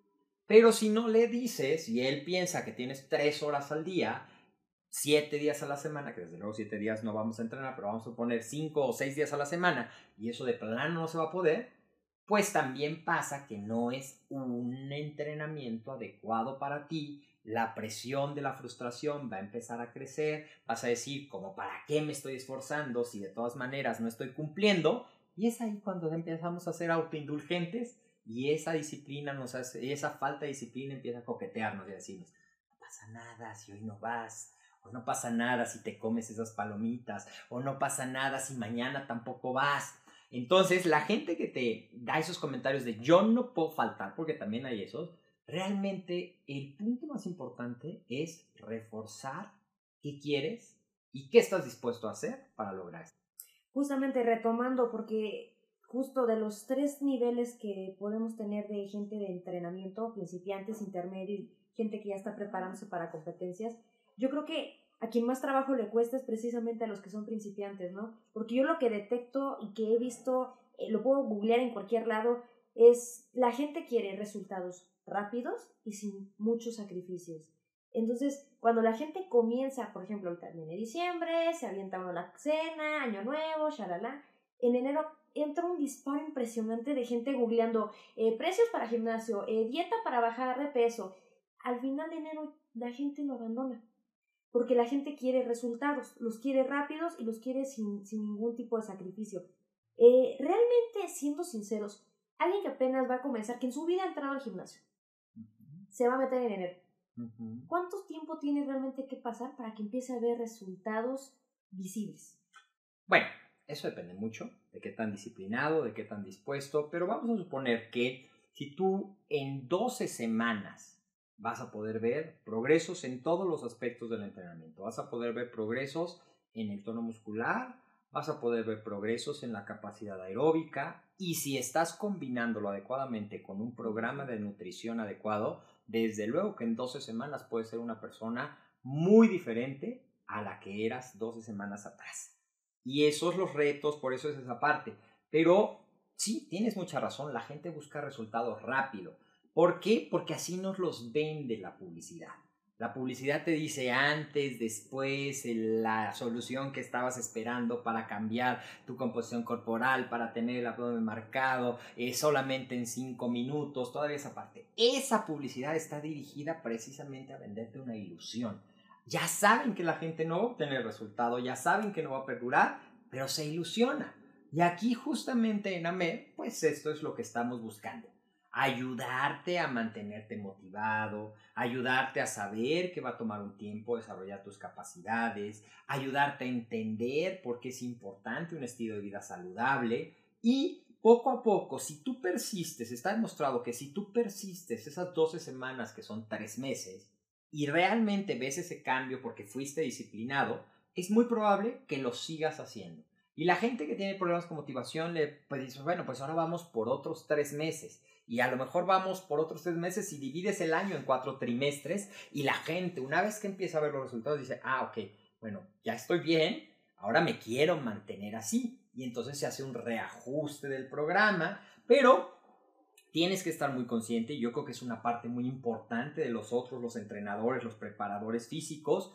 Pero si no le dices y él piensa que tienes tres horas al día, siete días a la semana, que desde luego siete días no vamos a entrenar, pero vamos a poner cinco o seis días a la semana y eso de plano no se va a poder, pues también pasa que no es un entrenamiento adecuado para ti. La presión de la frustración va a empezar a crecer, vas a decir, como, ¿para qué me estoy esforzando si de todas maneras no estoy cumpliendo? Y es ahí cuando empezamos a ser autoindulgentes. Y esa disciplina nos hace, esa falta de disciplina empieza a coquetearnos y a decirnos, no pasa nada si hoy no vas, o no pasa nada si te comes esas palomitas, o no pasa nada si mañana tampoco vas. Entonces, la gente que te da esos comentarios de yo no puedo faltar, porque también hay esos, realmente el punto más importante es reforzar qué quieres y qué estás dispuesto a hacer para lograr eso. Justamente retomando, porque justo de los tres niveles que podemos tener de gente de entrenamiento, principiantes, intermedio y gente que ya está preparándose para competencias, yo creo que a quien más trabajo le cuesta es precisamente a los que son principiantes, ¿no? Porque yo lo que detecto y que he visto, eh, lo puedo googlear en cualquier lado, es la gente quiere resultados rápidos y sin muchos sacrificios. Entonces, cuando la gente comienza, por ejemplo, ahorita viene diciembre, se avienta uno la cena, año nuevo, shalala, en enero entra un disparo impresionante de gente googleando eh, precios para gimnasio, eh, dieta para bajar de peso. Al final de enero la gente lo abandona, porque la gente quiere resultados, los quiere rápidos y los quiere sin, sin ningún tipo de sacrificio. Eh, realmente, siendo sinceros, alguien que apenas va a comenzar, que en su vida ha entrado al gimnasio, uh-huh. se va a meter en enero. Uh-huh. ¿Cuánto tiempo tiene realmente que pasar para que empiece a ver resultados visibles? Bueno, eso depende mucho de qué tan disciplinado, de qué tan dispuesto, pero vamos a suponer que si tú en doce semanas vas a poder ver progresos en todos los aspectos del entrenamiento, vas a poder ver progresos en el tono muscular, vas a poder ver progresos en la capacidad aeróbica Y si estás combinándolo adecuadamente con un programa de nutrición adecuado, desde luego que en doce semanas puedes ser una persona muy diferente a la que eras doce semanas atrás. Y esos los retos, por eso es esa parte. Pero sí, tienes mucha razón, la gente busca resultados rápido. ¿Por qué? Porque así nos los vende la publicidad. La publicidad te dice antes, después, la solución que estabas esperando para cambiar tu composición corporal, para tener el abdomen marcado, eh, solamente en cinco minutos, todavía esa parte. Esa publicidad está dirigida precisamente a venderte una ilusión. Ya saben que la gente no va a obtener resultado, ya saben que no va a perdurar, pero se ilusiona. Y aquí justamente en AMED, pues esto es lo que estamos buscando. Ayudarte a mantenerte motivado, ayudarte a saber que va a tomar un tiempo desarrollar tus capacidades, ayudarte a entender por qué es importante un estilo de vida saludable y poco a poco, si tú persistes, está demostrado que si tú persistes esas doce semanas que son tres meses y realmente ves ese cambio porque fuiste disciplinado, es muy probable que lo sigas haciendo. Y la gente que tiene problemas con motivación le pues, dice, bueno, pues ahora vamos por otros tres meses. Y a lo mejor vamos por otros tres meses y divides el año en cuatro trimestres y la gente, una vez que empieza a ver los resultados, dice, ah, ok, bueno, ya estoy bien, ahora me quiero mantener así. Y entonces se hace un reajuste del programa, pero tienes que estar muy consciente, y yo creo que es una parte muy importante de los otros, los entrenadores, los preparadores físicos,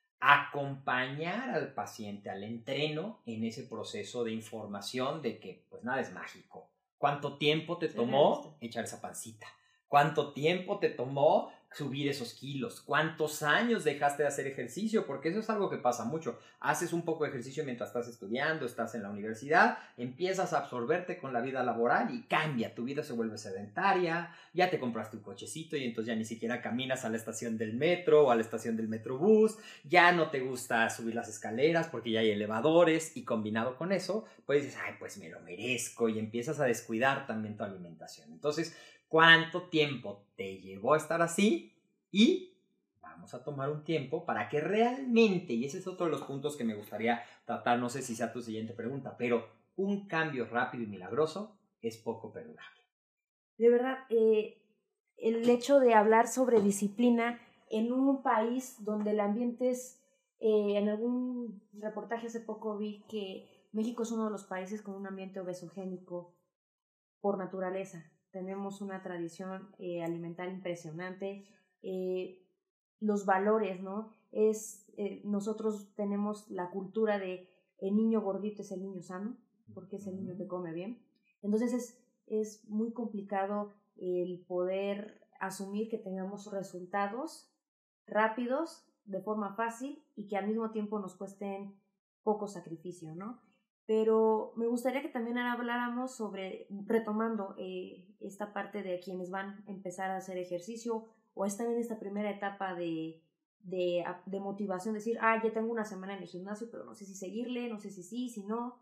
acompañar al paciente, al entreno, en ese proceso de información de que pues nada es mágico. ¿Cuánto tiempo te tomó echar esa pancita? ¿Cuánto tiempo te tomó subir esos kilos? ¿Cuántos años dejaste de hacer ejercicio? Porque eso es algo que pasa mucho. Haces un poco de ejercicio mientras estás estudiando, estás en la universidad, empiezas a absorberte con la vida laboral y cambia. Tu vida se vuelve sedentaria, ya te compraste un cochecito y entonces ya ni siquiera caminas a la estación del metro o a la estación del metrobús, ya no te gusta subir las escaleras porque ya hay elevadores y combinado con eso, pues dices, ay, pues me lo merezco y empiezas a descuidar también tu alimentación. Entonces, ¿cuánto tiempo te llevó a estar así? Y vamos a tomar un tiempo para que realmente, y ese es otro de los puntos que me gustaría tratar, no sé si sea tu siguiente pregunta, pero un cambio rápido y milagroso es poco perdurable. De verdad, eh, el hecho de hablar sobre disciplina en un país donde el ambiente es, eh, en algún reportaje hace poco vi que México es uno de los países con un ambiente obesogénico por naturaleza. Tenemos una tradición eh, alimentaria impresionante, eh, los valores, ¿no? Es, eh, nosotros tenemos la cultura de el niño gordito es el niño sano, porque es el niño que come bien. Entonces es, es muy complicado el poder asumir que tengamos resultados rápidos, de forma fácil, y que al mismo tiempo nos cuesten poco sacrificio, ¿no? Pero me gustaría que también habláramos sobre, retomando eh, esta parte de quienes van a empezar a hacer ejercicio o están en esta primera etapa de, de, de motivación, decir, ah, ya tengo una semana en el gimnasio, pero no sé si seguirle, no sé si sí, si no.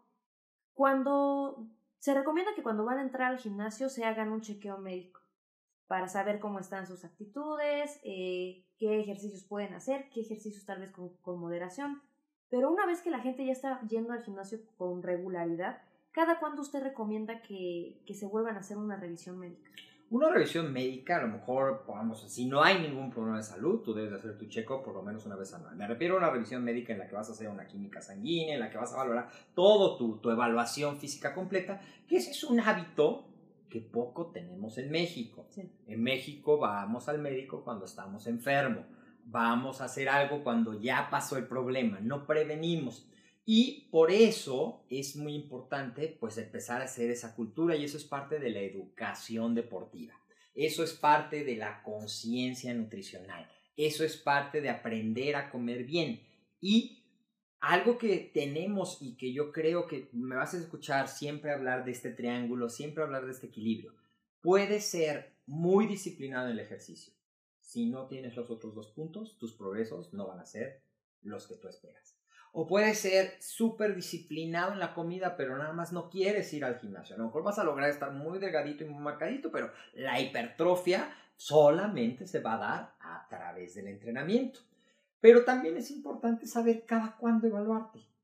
Cuando se recomienda que cuando van a entrar al gimnasio se hagan un chequeo médico para saber cómo están sus actitudes, eh, qué ejercicios pueden hacer, qué ejercicios tal vez con, con moderación. Pero una vez que la gente ya está yendo al gimnasio con regularidad, ¿cada cuándo usted recomienda que, que se vuelvan a hacer una revisión médica? Una revisión médica, a lo mejor, vamos, si no hay ningún problema de salud, tú debes hacer tu checo por lo menos una vez anual. Me refiero a una revisión médica en la que vas a hacer una química sanguínea, en la que vas a valorar todo tu, tu evaluación física completa, que ese es un hábito que poco tenemos en México. Sí. En México vamos al médico cuando estamos enfermos. Vamos a hacer algo cuando ya pasó el problema, no prevenimos. Y por eso es muy importante pues empezar a hacer esa cultura y eso es parte de la educación deportiva. Eso es parte de la conciencia nutricional. Eso es parte de aprender a comer bien. Y algo que tenemos y que yo creo que me vas a escuchar siempre hablar de este triángulo, siempre hablar de este equilibrio. Puedes ser muy disciplinado en el ejercicio. Si no tienes los otros dos puntos, tus progresos no van a ser los que tú esperas. O puedes ser súper disciplinado en la comida, pero nada más no quieres ir al gimnasio. A lo mejor vas a lograr estar muy delgadito y muy marcadito, pero la hipertrofia solamente se va a dar a través del entrenamiento. Pero también es importante saber cada cuándo evaluarte.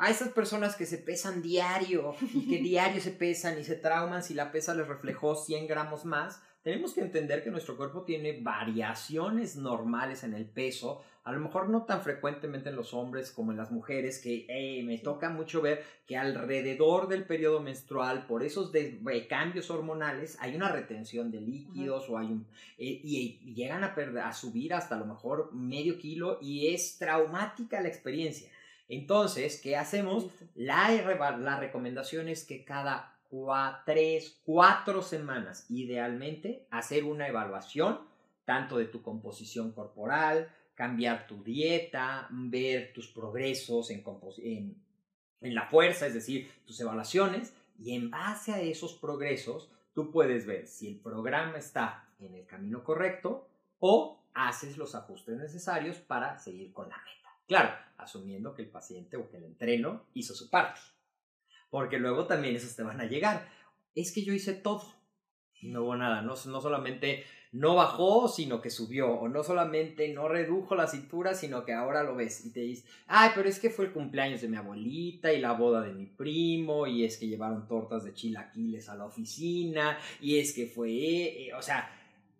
A esas personas que se pesan diario y que diario se pesan y se trauman si la pesa les reflejó cien gramos más, tenemos que entender que nuestro cuerpo tiene variaciones normales en el peso, a lo mejor no tan frecuentemente en los hombres como en las mujeres, que eh, me toca mucho ver que alrededor del periodo menstrual, por esos de, de cambios hormonales, hay una retención de líquidos uh-huh. o hay un, eh, y, y llegan a, perder, a subir hasta a lo mejor medio kilo y es traumática la experiencia. Entonces, ¿qué hacemos? La, la recomendación es que cada cuatro, tres, cuatro semanas, idealmente, hacer una evaluación tanto de tu composición corporal, cambiar tu dieta, ver tus progresos en, en, en la fuerza, es decir, tus evaluaciones, y en base a esos progresos, tú puedes ver si el programa está en el camino correcto o haces los ajustes necesarios para seguir con la meta. Claro, asumiendo que el paciente o que el entreno hizo su parte. Porque luego también esos te van a llegar. Es que yo hice todo. No hubo nada. No, no solamente no bajó, sino que subió. O no solamente no redujo la cintura, sino que ahora lo ves. Y te dices, ay, pero es que fue el cumpleaños de mi abuelita y la boda de mi primo. Y es que llevaron tortas de chilaquiles a la oficina. Y es que fue... Eh, o sea...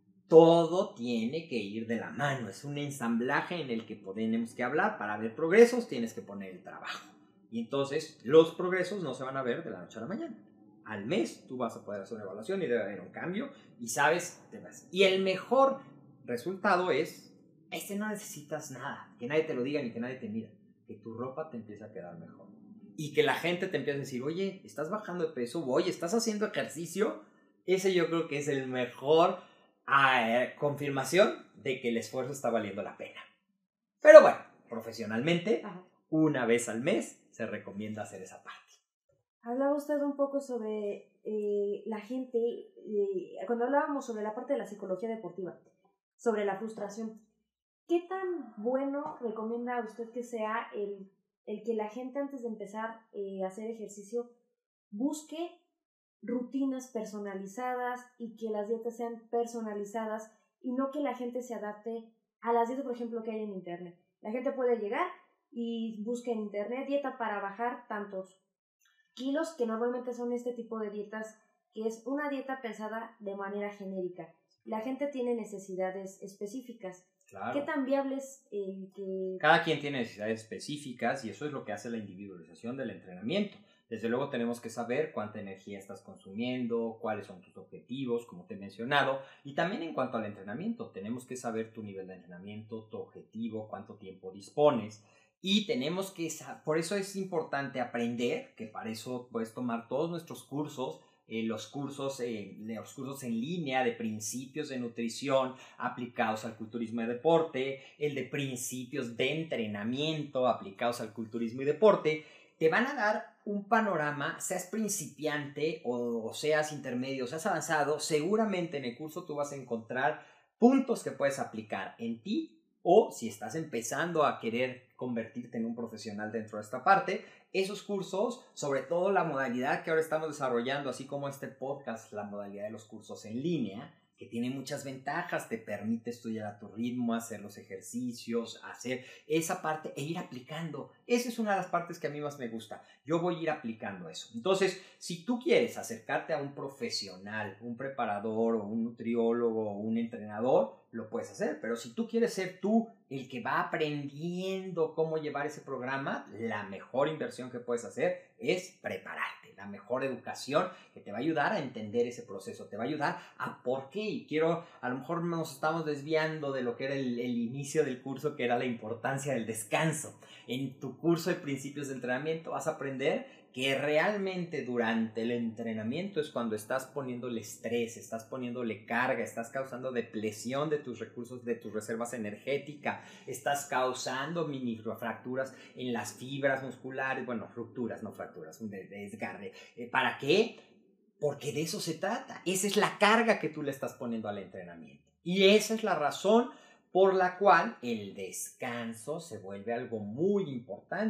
Todo tiene que ir de la mano, es un ensamblaje en el que tenemos que hablar. Para ver progresos tienes que poner el trabajo. Y entonces los progresos no se van a ver de la noche a la mañana. Al mes tú vas a poder hacer una evaluación y debe haber un cambio y sabes, te vas. Y el mejor resultado es, este no necesitas nada, que nadie te lo diga ni que nadie te mira, que tu ropa te empiece a quedar mejor. Y que la gente te empiece a decir, oye, estás bajando de peso, oye, estás haciendo ejercicio. Ese yo creo que es el mejor... a confirmación de que el esfuerzo está valiendo la pena. Pero bueno, profesionalmente, Ajá. una vez al mes se recomienda hacer esa parte. Hablaba usted un poco sobre eh, la gente, eh, cuando hablábamos sobre la parte de la psicología deportiva, sobre la frustración. ¿Qué tan bueno recomienda usted que sea el, el que la gente antes de empezar eh, a hacer ejercicio busque rutinas personalizadas y que las dietas sean personalizadas y no que la gente se adapte a las dietas, por ejemplo, que hay en internet? La gente puede llegar y busca en internet dieta para bajar tantos kilos, que normalmente son este tipo de dietas, que es una dieta pensada de manera genérica. La gente tiene necesidades específicas. Claro. ¿Qué tan viable es el que...? Cada quien tiene necesidades específicas y eso es lo que hace la individualización del entrenamiento. Desde luego tenemos que saber cuánta energía estás consumiendo, cuáles son tus objetivos, como te he mencionado, y también en cuanto al entrenamiento, tenemos que saber tu nivel de entrenamiento, tu objetivo, cuánto tiempo dispones, y tenemos que, por eso es importante aprender, que para eso puedes tomar todos nuestros cursos, eh, los cursos, eh, los cursos en línea de principios de nutrición aplicados al culturismo y deporte, el de principios de entrenamiento aplicados al culturismo y deporte. Te van a dar un panorama, seas principiante o seas intermedio, seas avanzado, seguramente en el curso tú vas a encontrar puntos que puedes aplicar en ti o si estás empezando a querer convertirte en un profesional dentro de esta parte, esos cursos, sobre todo la modalidad que ahora estamos desarrollando, así como este podcast, la modalidad de los cursos en línea, que tiene muchas ventajas, te permite estudiar a tu ritmo, hacer los ejercicios, hacer esa parte e ir aplicando. Esa es una de las partes que a mí más me gusta. Yo voy a ir aplicando eso. Entonces, si tú quieres acercarte a un profesional, un preparador o un nutriólogo o un entrenador, lo puedes hacer. Pero si tú quieres ser tú el que va aprendiendo cómo llevar ese programa, la mejor inversión que puedes hacer es prepararte. La mejor educación que te va a ayudar a entender ese proceso, te va a ayudar a por qué. Y quiero, a lo mejor nos estamos desviando de lo que era el, el inicio del curso, que era la importancia del descanso. En tu curso de principios de entrenamiento vas a aprender que realmente durante el entrenamiento es cuando estás poniéndole estrés, estás poniéndole carga, estás causando depleción de tus recursos, de tus reservas energéticas, estás causando mini fracturas en las fibras musculares, bueno, rupturas, no fracturas, un desgarre. ¿Para qué? Porque de eso se trata. Esa es la carga que tú le estás poniendo al entrenamiento. Y esa es la razón por la cual el descanso se vuelve algo muy importante.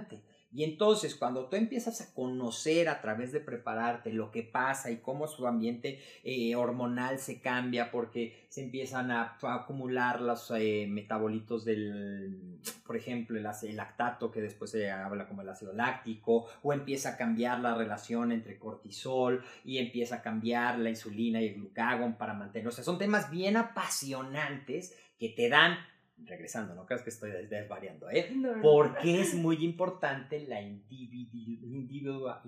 Y entonces cuando tú empiezas a conocer a través de prepararte lo que pasa y cómo su ambiente eh, hormonal se cambia porque se empiezan a, a acumular los eh, metabolitos del, por ejemplo, el, el lactato, que después se habla como el ácido láctico, o empieza a cambiar la relación entre cortisol y empieza a cambiar la insulina y el glucagón para mantener, o sea, son temas bien apasionantes que te dan. Regresando, no creas que estoy desvariando, ¿eh? No, no. Porque es muy importante la individu individua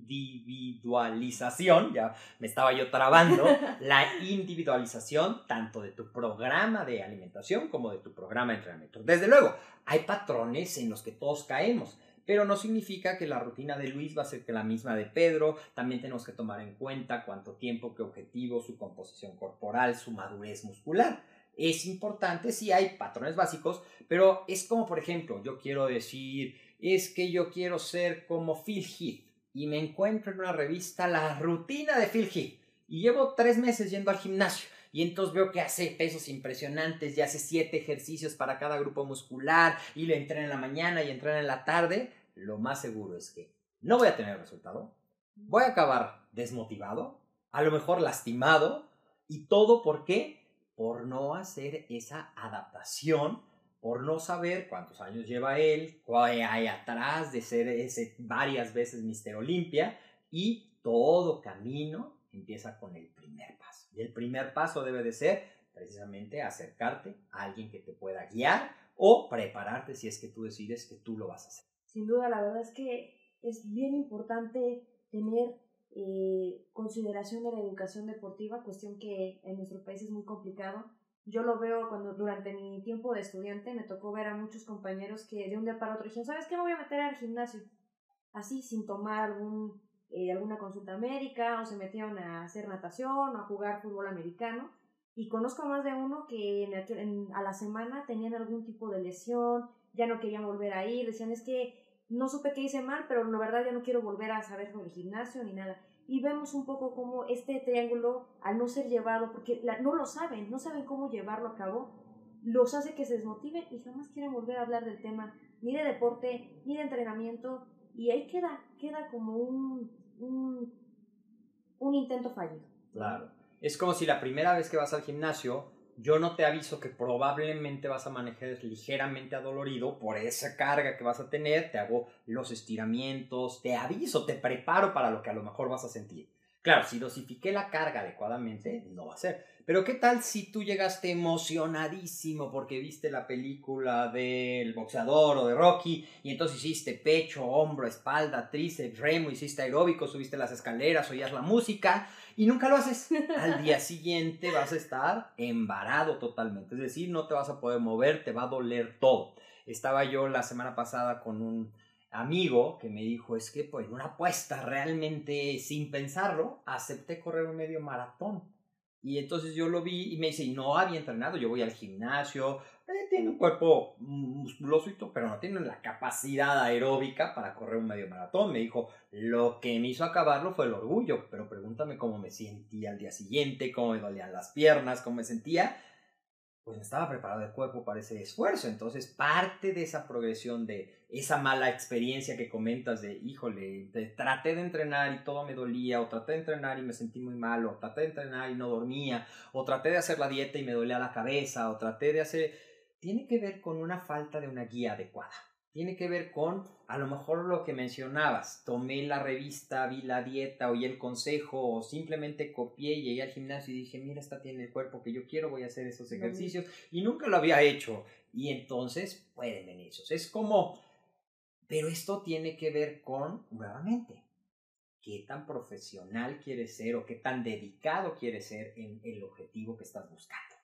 individualización, ya me estaba yo trabando, la individualización tanto de tu programa de alimentación como de tu programa de entrenamiento. Desde luego, hay patrones en los que todos caemos, pero no significa que la rutina de Luis va a ser que la misma de Pedro. También tenemos que tomar en cuenta cuánto tiempo, qué objetivo, su composición corporal, su madurez muscular. Es importante, sí hay patrones básicos, pero es como, por ejemplo, yo quiero decir, es que yo quiero ser como Phil Heath y me encuentro en una revista la rutina de Phil Heath y llevo tres meses yendo al gimnasio y entonces veo que hace pesos impresionantes y hace siete ejercicios para cada grupo muscular y le entrena en la mañana y entrena en la tarde. Lo más seguro es que no voy a tener resultado, voy a acabar desmotivado, a lo mejor lastimado, y todo ¿por qué? Por no hacer esa adaptación, por no saber cuántos años lleva él, cuál hay atrás de ser ese varias veces míster Olympia, y todo camino empieza con el primer paso. Y el primer paso debe de ser precisamente acercarte a alguien que te pueda guiar o prepararte si es que tú decides que tú lo vas a hacer. Sin duda, la verdad es que es bien importante tener Eh, consideración de la educación deportiva, cuestión que en nuestro país es muy complicado. Yo lo veo cuando durante mi tiempo de estudiante me tocó ver a muchos compañeros que de un día para otro dijeron, ¿sabes qué? Me voy a meter al gimnasio, así sin tomar algún, eh, alguna consulta médica, o se metieron a hacer natación o a jugar fútbol americano, y conozco más de uno que en, en, a la semana tenían algún tipo de lesión, ya no querían volver a ir, decían es que no supe qué hice mal, pero la verdad ya no quiero volver a saber sobre el gimnasio ni nada. Y vemos un poco cómo este triángulo, al no ser llevado, porque la, no lo saben, no saben cómo llevarlo a cabo, los hace que se desmotiven y jamás quieren volver a hablar del tema, ni de deporte, ni de entrenamiento, y ahí queda, queda como un, un, un intento fallido. Claro. Es como si la primera vez que vas al gimnasio, yo no te aviso que probablemente vas a manejar ligeramente adolorido por esa carga que vas a tener, te hago los estiramientos, te aviso, te preparo para lo que a lo mejor vas a sentir. Claro, si dosifiqué la carga adecuadamente, no va a ser. Pero ¿qué tal si tú llegaste emocionadísimo porque viste la película del boxeador o de Rocky y entonces hiciste pecho, hombro, espalda, tríceps, remo, hiciste aeróbico, subiste las escaleras, oías la música y nunca lo haces? Al día siguiente vas a estar embarado totalmente, es decir, no te vas a poder mover, te va a doler todo. Estaba yo la semana pasada con un amigo que me dijo, es que pues una apuesta realmente sin pensarlo, acepté correr un medio maratón. Y entonces yo lo vi y me dice, y no había entrenado, yo voy al gimnasio, eh, tiene un cuerpo musculoso y todo, pero no tiene la capacidad aeróbica para correr un medio maratón. Me dijo, lo que me hizo acabarlo fue el orgullo, pero pregúntame cómo me sentía al día siguiente, cómo me dolían las piernas, cómo me sentía. Pues no estaba preparado el cuerpo para ese esfuerzo. Entonces parte de esa progresión, de esa mala experiencia que comentas de, híjole, de, traté de entrenar y todo me dolía, o traté de entrenar y me sentí muy mal, o traté de entrenar y no dormía, o traté de hacer la dieta y me dolía la cabeza, o traté de hacer... Tiene que ver con una falta de una guía adecuada. Tiene que ver con, a lo mejor lo que mencionabas, tomé la revista, vi la dieta, oí el consejo, o simplemente copié y llegué al gimnasio y dije, mira, esta tiene el cuerpo que yo quiero, voy a hacer esos ejercicios, y nunca lo había hecho, y entonces pueden venir esos. Es como, pero esto tiene que ver con, nuevamente, qué tan profesional quieres ser o qué tan dedicado quieres ser en el objetivo que estás buscando.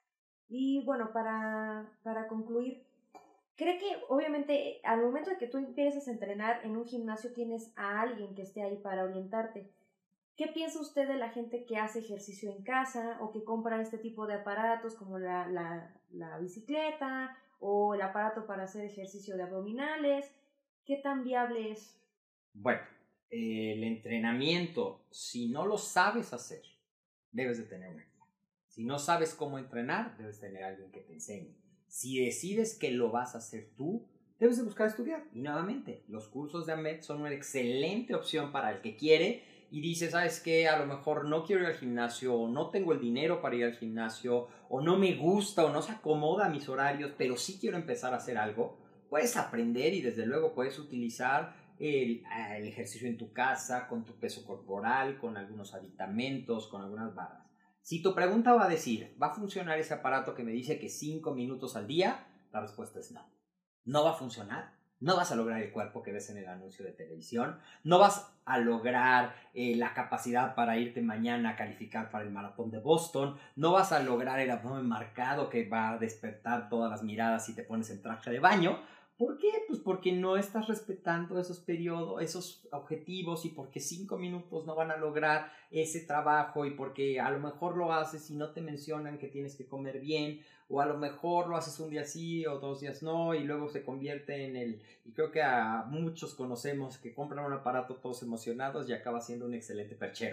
Y bueno, para, para concluir, cree que obviamente al momento de que tú empieces a entrenar en un gimnasio tienes a alguien que esté ahí para orientarte. ¿Qué piensa usted de la gente que hace ejercicio en casa o que compra este tipo de aparatos como la, la, la bicicleta o el aparato para hacer ejercicio de abdominales? ¿Qué tan viable es? Bueno, eh, el entrenamiento, si no lo sabes hacer, debes de tener una guía. Si no sabes cómo entrenar, debes tener a alguien que te enseñe. Si decides que lo vas a hacer tú, debes de buscar estudiar. Y nuevamente, los cursos de AMED son una excelente opción para el que quiere y dice, ¿sabes qué? A lo mejor no quiero ir al gimnasio, o no tengo el dinero para ir al gimnasio, o no me gusta, o no se acomoda a mis horarios, pero sí quiero empezar a hacer algo. Puedes aprender y desde luego puedes utilizar el, el ejercicio en tu casa, con tu peso corporal, con algunos aditamentos, con algunas barras. Si tu pregunta va a decir, ¿va a funcionar ese aparato que me dice que cinco minutos al día? La respuesta es no. No va a funcionar. No vas a lograr el cuerpo que ves en el anuncio de televisión. No vas a lograr eh, la capacidad para irte mañana a calificar para el maratón de Boston. No vas a lograr el abdomen marcado que va a despertar todas las miradas si te pones en traje de baño. ¿Por qué? Pues porque no estás respetando esos periodos, esos objetivos y porque cinco minutos no van a lograr ese trabajo y porque a lo mejor lo haces y no te mencionan que tienes que comer bien o a lo mejor lo haces un día sí o dos días no y luego se convierte en el... Y creo que a muchos conocemos que compran un aparato todos emocionados y acaba siendo un excelente perchero.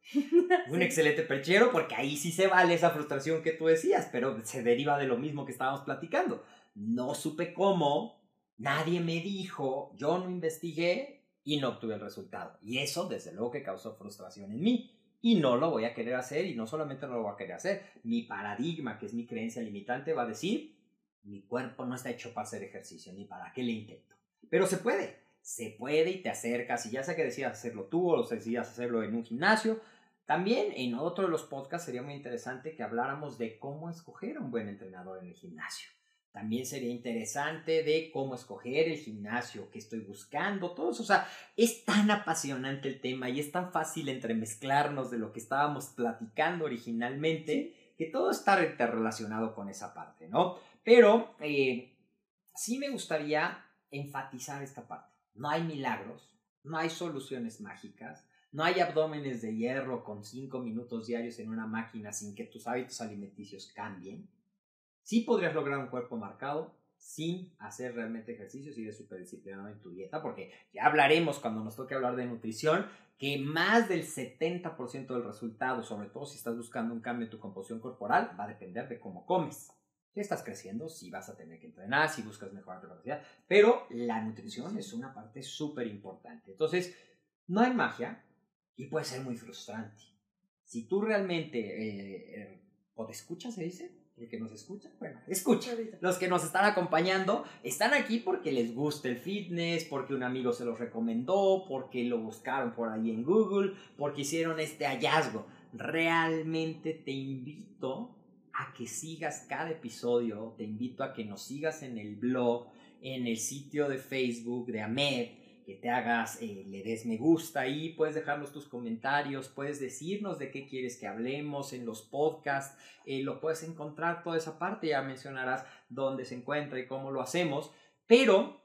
Un excelente perchero porque ahí sí se vale esa frustración que tú decías, pero se deriva de lo mismo que estábamos platicando. No supe cómo... Nadie me dijo, yo no investigué y no obtuve el resultado. Y eso, desde luego, que causó frustración en mí. Y no lo voy a querer hacer y no solamente no lo voy a querer hacer. Mi paradigma, que es mi creencia limitante, va a decir, mi cuerpo no está hecho para hacer ejercicio, ni para qué le intento. Pero se puede, se puede y te acercas. Y ya sea que decidas hacerlo tú o decidas hacerlo en un gimnasio. También en otro de los podcasts sería muy interesante que habláramos de cómo escoger a un buen entrenador en el gimnasio. También sería interesante de cómo escoger el gimnasio, qué estoy buscando, todo eso. O sea, es tan apasionante el tema y es tan fácil entremezclarnos de lo que estábamos platicando originalmente, que todo está interrelacionado con esa parte, ¿no? Pero eh, sí me gustaría enfatizar esta parte. No hay milagros, no hay soluciones mágicas, no hay abdómenes de hierro con cinco minutos diarios en una máquina sin que tus hábitos alimenticios cambien. Sí podrías lograr un cuerpo marcado sin hacer realmente ejercicios y de superdisciplinado en tu dieta, porque ya hablaremos cuando nos toque hablar de nutrición, que más del setenta por ciento del resultado, sobre todo si estás buscando un cambio en tu composición corporal, va a depender de cómo comes. Si estás creciendo, sí vas a tener que entrenar, si buscas mejorar tu capacidad, pero la nutrición es una parte súper importante. Entonces, no hay magia y puede ser muy frustrante. Si tú realmente, eh, eh, ¿o te escuchas, se dice? El que nos escucha, bueno, escucha. Los que nos están acompañando están aquí porque les gusta el fitness, porque un amigo se los recomendó, porque lo buscaron por ahí en Google, porque hicieron este hallazgo. Realmente te invito a que sigas cada episodio, te invito a que nos sigas en el blog, en el sitio de Facebook de AMED, que te hagas, eh, le des me gusta ahí, puedes dejarnos tus comentarios, puedes decirnos de qué quieres que hablemos en los podcasts, eh, lo puedes encontrar toda esa parte, ya mencionarás dónde se encuentra y cómo lo hacemos, pero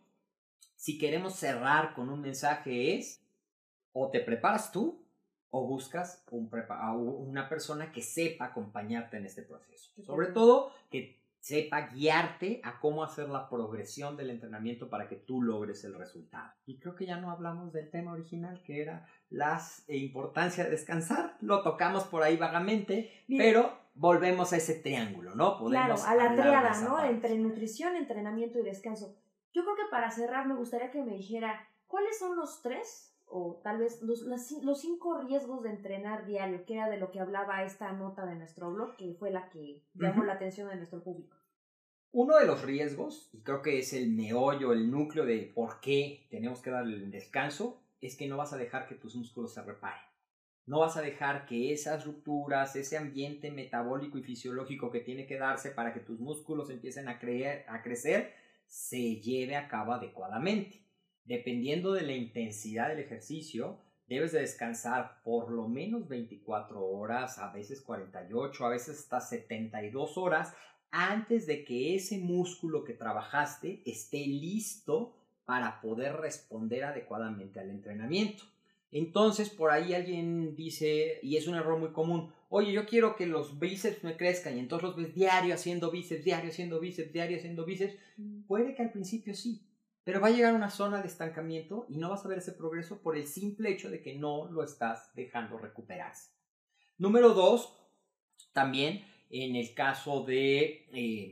si queremos cerrar con un mensaje es, o te preparas tú, o buscas un prepa- a una persona que sepa acompañarte en este proceso, sobre todo que sepa guiarte a cómo hacer la progresión del entrenamiento para que tú logres el resultado. Y creo que ya no hablamos del tema original, que era la importancia de descansar. Lo tocamos por ahí vagamente, Bien. pero volvemos a ese triángulo, ¿no? Podemos claro, a la triada, ¿no? Parte. Entre nutrición, entrenamiento y descanso. Yo creo que para cerrar me gustaría que me dijera cuáles son los tres o tal vez los, las, los cinco riesgos de entrenar diario, que era de lo que hablaba esta nota de nuestro blog, que fue la que llamó uh-huh. la atención de nuestro público. Uno de los riesgos, y creo que es el meollo, el núcleo de por qué tenemos que dar el descanso, es que no vas a dejar que tus músculos se reparen. No vas a dejar que esas rupturas, ese ambiente metabólico y fisiológico que tiene que darse para que tus músculos empiecen a, creer, a crecer, se lleve a cabo adecuadamente. Dependiendo de la intensidad del ejercicio, debes de descansar por lo menos veinticuatro horas, a veces cuarenta y ocho, a veces hasta setenta y dos horas, antes de que ese músculo que trabajaste esté listo para poder responder adecuadamente al entrenamiento. Entonces, por ahí alguien dice, y es un error muy común, oye, yo quiero que los bíceps me crezcan, y entonces los ves diario haciendo bíceps, diario haciendo bíceps, diario haciendo bíceps. Puede que al principio sí, pero va a llegar a una zona de estancamiento y no vas a ver ese progreso por el simple hecho de que no lo estás dejando recuperarse. Número dos, también en el caso de, eh,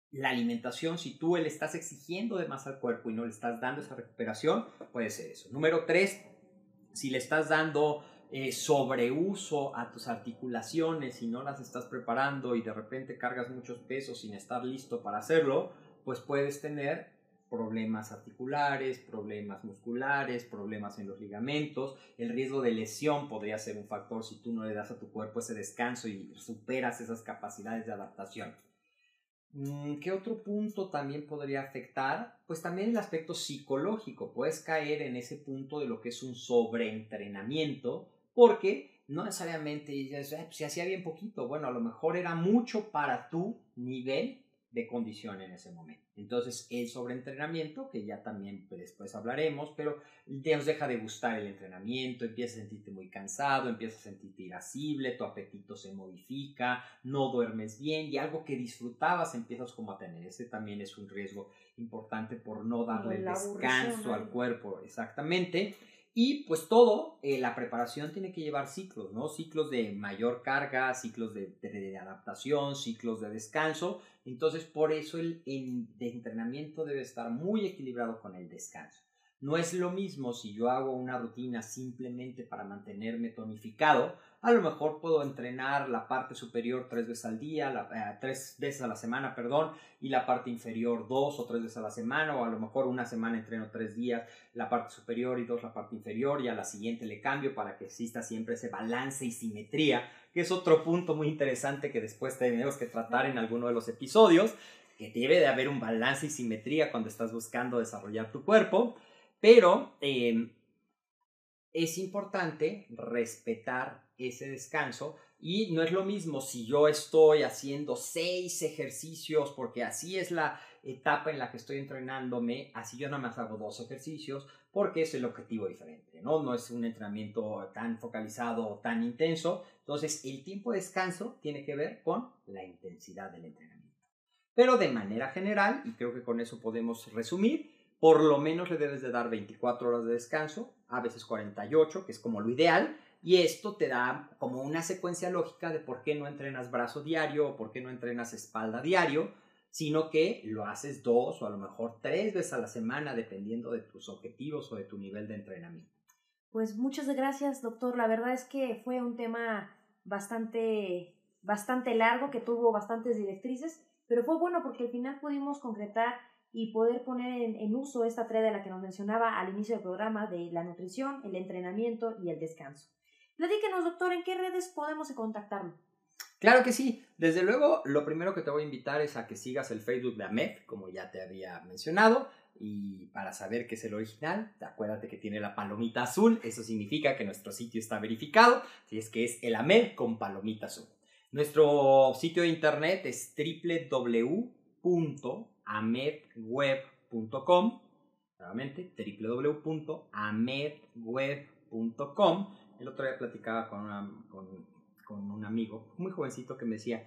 la alimentación, si tú le estás exigiendo de más al cuerpo y no le estás dando esa recuperación, puede ser eso. Número tres, si le estás dando eh, sobreuso a tus articulaciones y no las estás preparando y de repente cargas muchos pesos sin estar listo para hacerlo, pues puedes tener problemas articulares, problemas musculares, problemas en los ligamentos. El riesgo de lesión podría ser un factor si tú no le das a tu cuerpo ese descanso y superas esas capacidades de adaptación. ¿Qué otro punto también podría afectar? Pues también el aspecto psicológico. Puedes caer en ese punto de lo que es un sobreentrenamiento, porque no necesariamente dices, eh, pues se hacía bien poquito. Bueno, a lo mejor era mucho para tu nivel de condición en ese momento. Entonces, el sobreentrenamiento, que ya también pues, después hablaremos, pero te nos deja de gustar el entrenamiento, empiezas a sentirte muy cansado, empiezas a sentirte irascible, tu apetito se modifica, no duermes bien y algo que disfrutabas empiezas como a tener. Ese también es un riesgo importante por no darle descanso al cuerpo, exactamente. Y pues todo, eh, la preparación tiene que llevar ciclos, ¿no? Ciclos de mayor carga, ciclos de, de, de adaptación, ciclos de descanso. Entonces, por eso el, el de entrenamiento debe estar muy equilibrado con el descanso. No es lo mismo si yo hago una rutina simplemente para mantenerme tonificado. A lo mejor puedo entrenar la parte superior tres veces al día, la, eh, tres veces a la semana, perdón, y la parte inferior dos o tres veces a la semana, o a lo mejor una semana entreno tres días, la parte superior y dos la parte inferior, y a la siguiente le cambio para que exista siempre ese balance y simetría, que es otro punto muy interesante que después tenemos que tratar en alguno de los episodios, que debe de haber un balance y simetría cuando estás buscando desarrollar tu cuerpo. Pero eh, es importante respetar ese descanso y no es lo mismo si yo estoy haciendo seis ejercicios porque así es la etapa en la que estoy entrenándome, así yo nada más hago dos ejercicios porque es el objetivo diferente, ¿no? No es un entrenamiento tan focalizado o tan intenso. Entonces el tiempo de descanso tiene que ver con la intensidad del entrenamiento. Pero de manera general, y creo que con eso podemos resumir, por lo menos le debes de dar veinticuatro horas de descanso, a veces cuarenta y ocho, que es como lo ideal, y esto te da como una secuencia lógica de por qué no entrenas brazo diario o por qué no entrenas espalda diario, sino que lo haces dos o a lo mejor tres veces a la semana, dependiendo de tus objetivos o de tu nivel de entrenamiento. Pues muchas gracias, doctor. La verdad es que fue un tema bastante, bastante largo, que tuvo bastantes directrices, pero fue bueno porque al final pudimos concretar y poder poner en, en uso esta tarea de la que nos mencionaba al inicio del programa, de la nutrición, el entrenamiento y el descanso. Platíquenos, doctor, ¿en qué redes podemos contactarlo? Claro que sí. Desde luego, lo primero que te voy a invitar es a que sigas el Facebook de AMED, como ya te había mencionado, y para saber qué es el original, acuérdate que tiene la palomita azul, eso significa que nuestro sitio está verificado, si es que es el AMED con palomita azul. Nuestro sitio de internet es doble u doble u doble u punto amedweb punto com, nuevamente doble u doble u doble u punto amedweb punto com. El otro día platicaba con, una, con, con un amigo muy jovencito que me decía,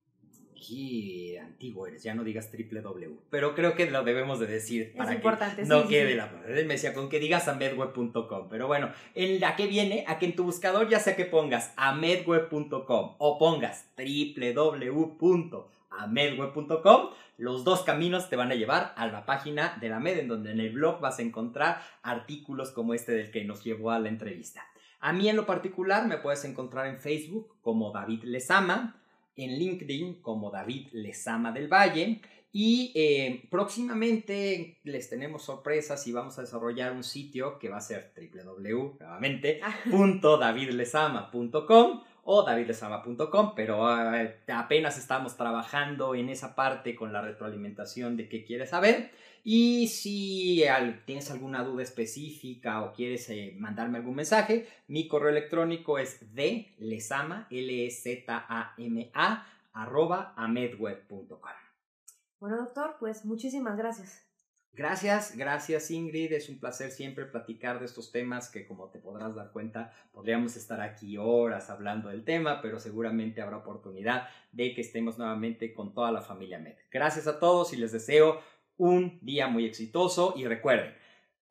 qué antiguo eres, ya no digas doble u doble u doble u, pero creo que lo debemos de decir para es que sí, no sí, quede sí. la... Él me decía, con que digas amedweb punto com, pero bueno, ¿en ¿a qué viene? A que en tu buscador ya sea que pongas amedweb punto com o pongas doble u doble u doble u punto amedweb punto com, los dos caminos te van a llevar a la página de la AMED, en donde en el blog vas a encontrar artículos como este del que nos llevó a la entrevista. A mí en lo particular me puedes encontrar en Facebook como David Lezama, en LinkedIn como David Lezama del Valle, y eh, próximamente les tenemos sorpresas y vamos a desarrollar un sitio que va a ser doble u doble u doble u, nuevamente, punto david lezama punto com o david lezama punto com, pero uh, apenas estamos trabajando en esa parte con la retroalimentación de qué quieres saber. Y si al, tienes alguna duda específica o quieres eh, mandarme algún mensaje, mi correo electrónico es dlezama, L E Z A M A, arroba amedweb punto com. Bueno, doctor, pues muchísimas gracias. Gracias, gracias Ingrid, es un placer siempre platicar de estos temas que, como te podrás dar cuenta, podríamos estar aquí horas hablando del tema, pero seguramente habrá oportunidad de que estemos nuevamente con toda la familia AMED. Gracias a todos y les deseo un día muy exitoso y recuerden,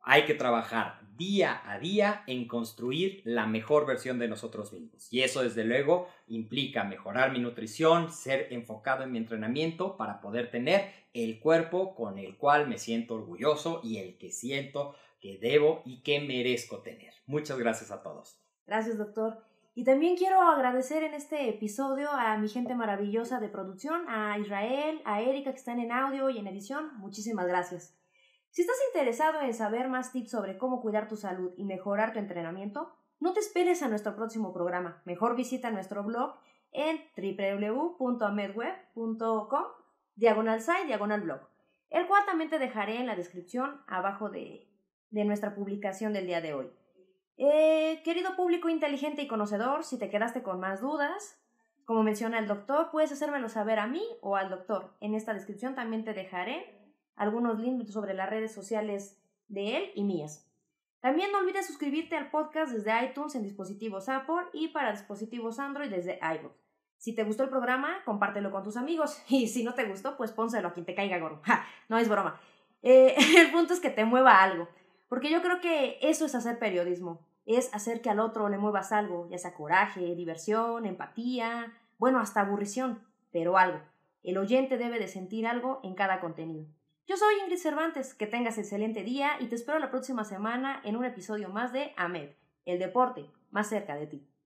Hay que trabajar día a día en construir la mejor versión de nosotros mismos. Y eso, desde luego, implica mejorar mi nutrición, ser enfocado en mi entrenamiento para poder tener el cuerpo con el cual me siento orgulloso y el que siento que debo y que merezco tener. Muchas gracias a todos. Gracias, doctor. Y también quiero agradecer en este episodio a mi gente maravillosa de producción, a Israel, a Erika que están en audio y en edición. Muchísimas gracias. Si estás interesado en saber más tips sobre cómo cuidar tu salud y mejorar tu entrenamiento, no te esperes a nuestro próximo programa. Mejor visita nuestro blog en w w w punto amedweb punto com diagonal site diagonal blog, el cual también te dejaré en la descripción abajo de, de nuestra publicación del día de hoy. Eh, querido público inteligente y conocedor, si te quedaste con más dudas, como menciona el doctor, puedes hacérmelo saber a mí o al doctor. En esta descripción también te dejaré algunos links sobre las redes sociales de él y mías. También no olvides suscribirte al podcast desde iTunes en dispositivos Apple y para dispositivos Android desde iVoox. Si te gustó el programa, compártelo con tus amigos. Y si no te gustó, pues pónselo a quien te caiga gordo. ¡Ja! No es broma. Eh, el punto es que te mueva algo. Porque yo creo que eso es hacer periodismo. Es hacer que al otro le muevas algo, ya sea coraje, diversión, empatía, bueno, hasta aburrición, pero algo. El oyente debe de sentir algo en cada contenido. Yo soy Ingrid Cervantes, que tengas excelente día y te espero la próxima semana en un episodio más de AMED, el deporte más cerca de ti.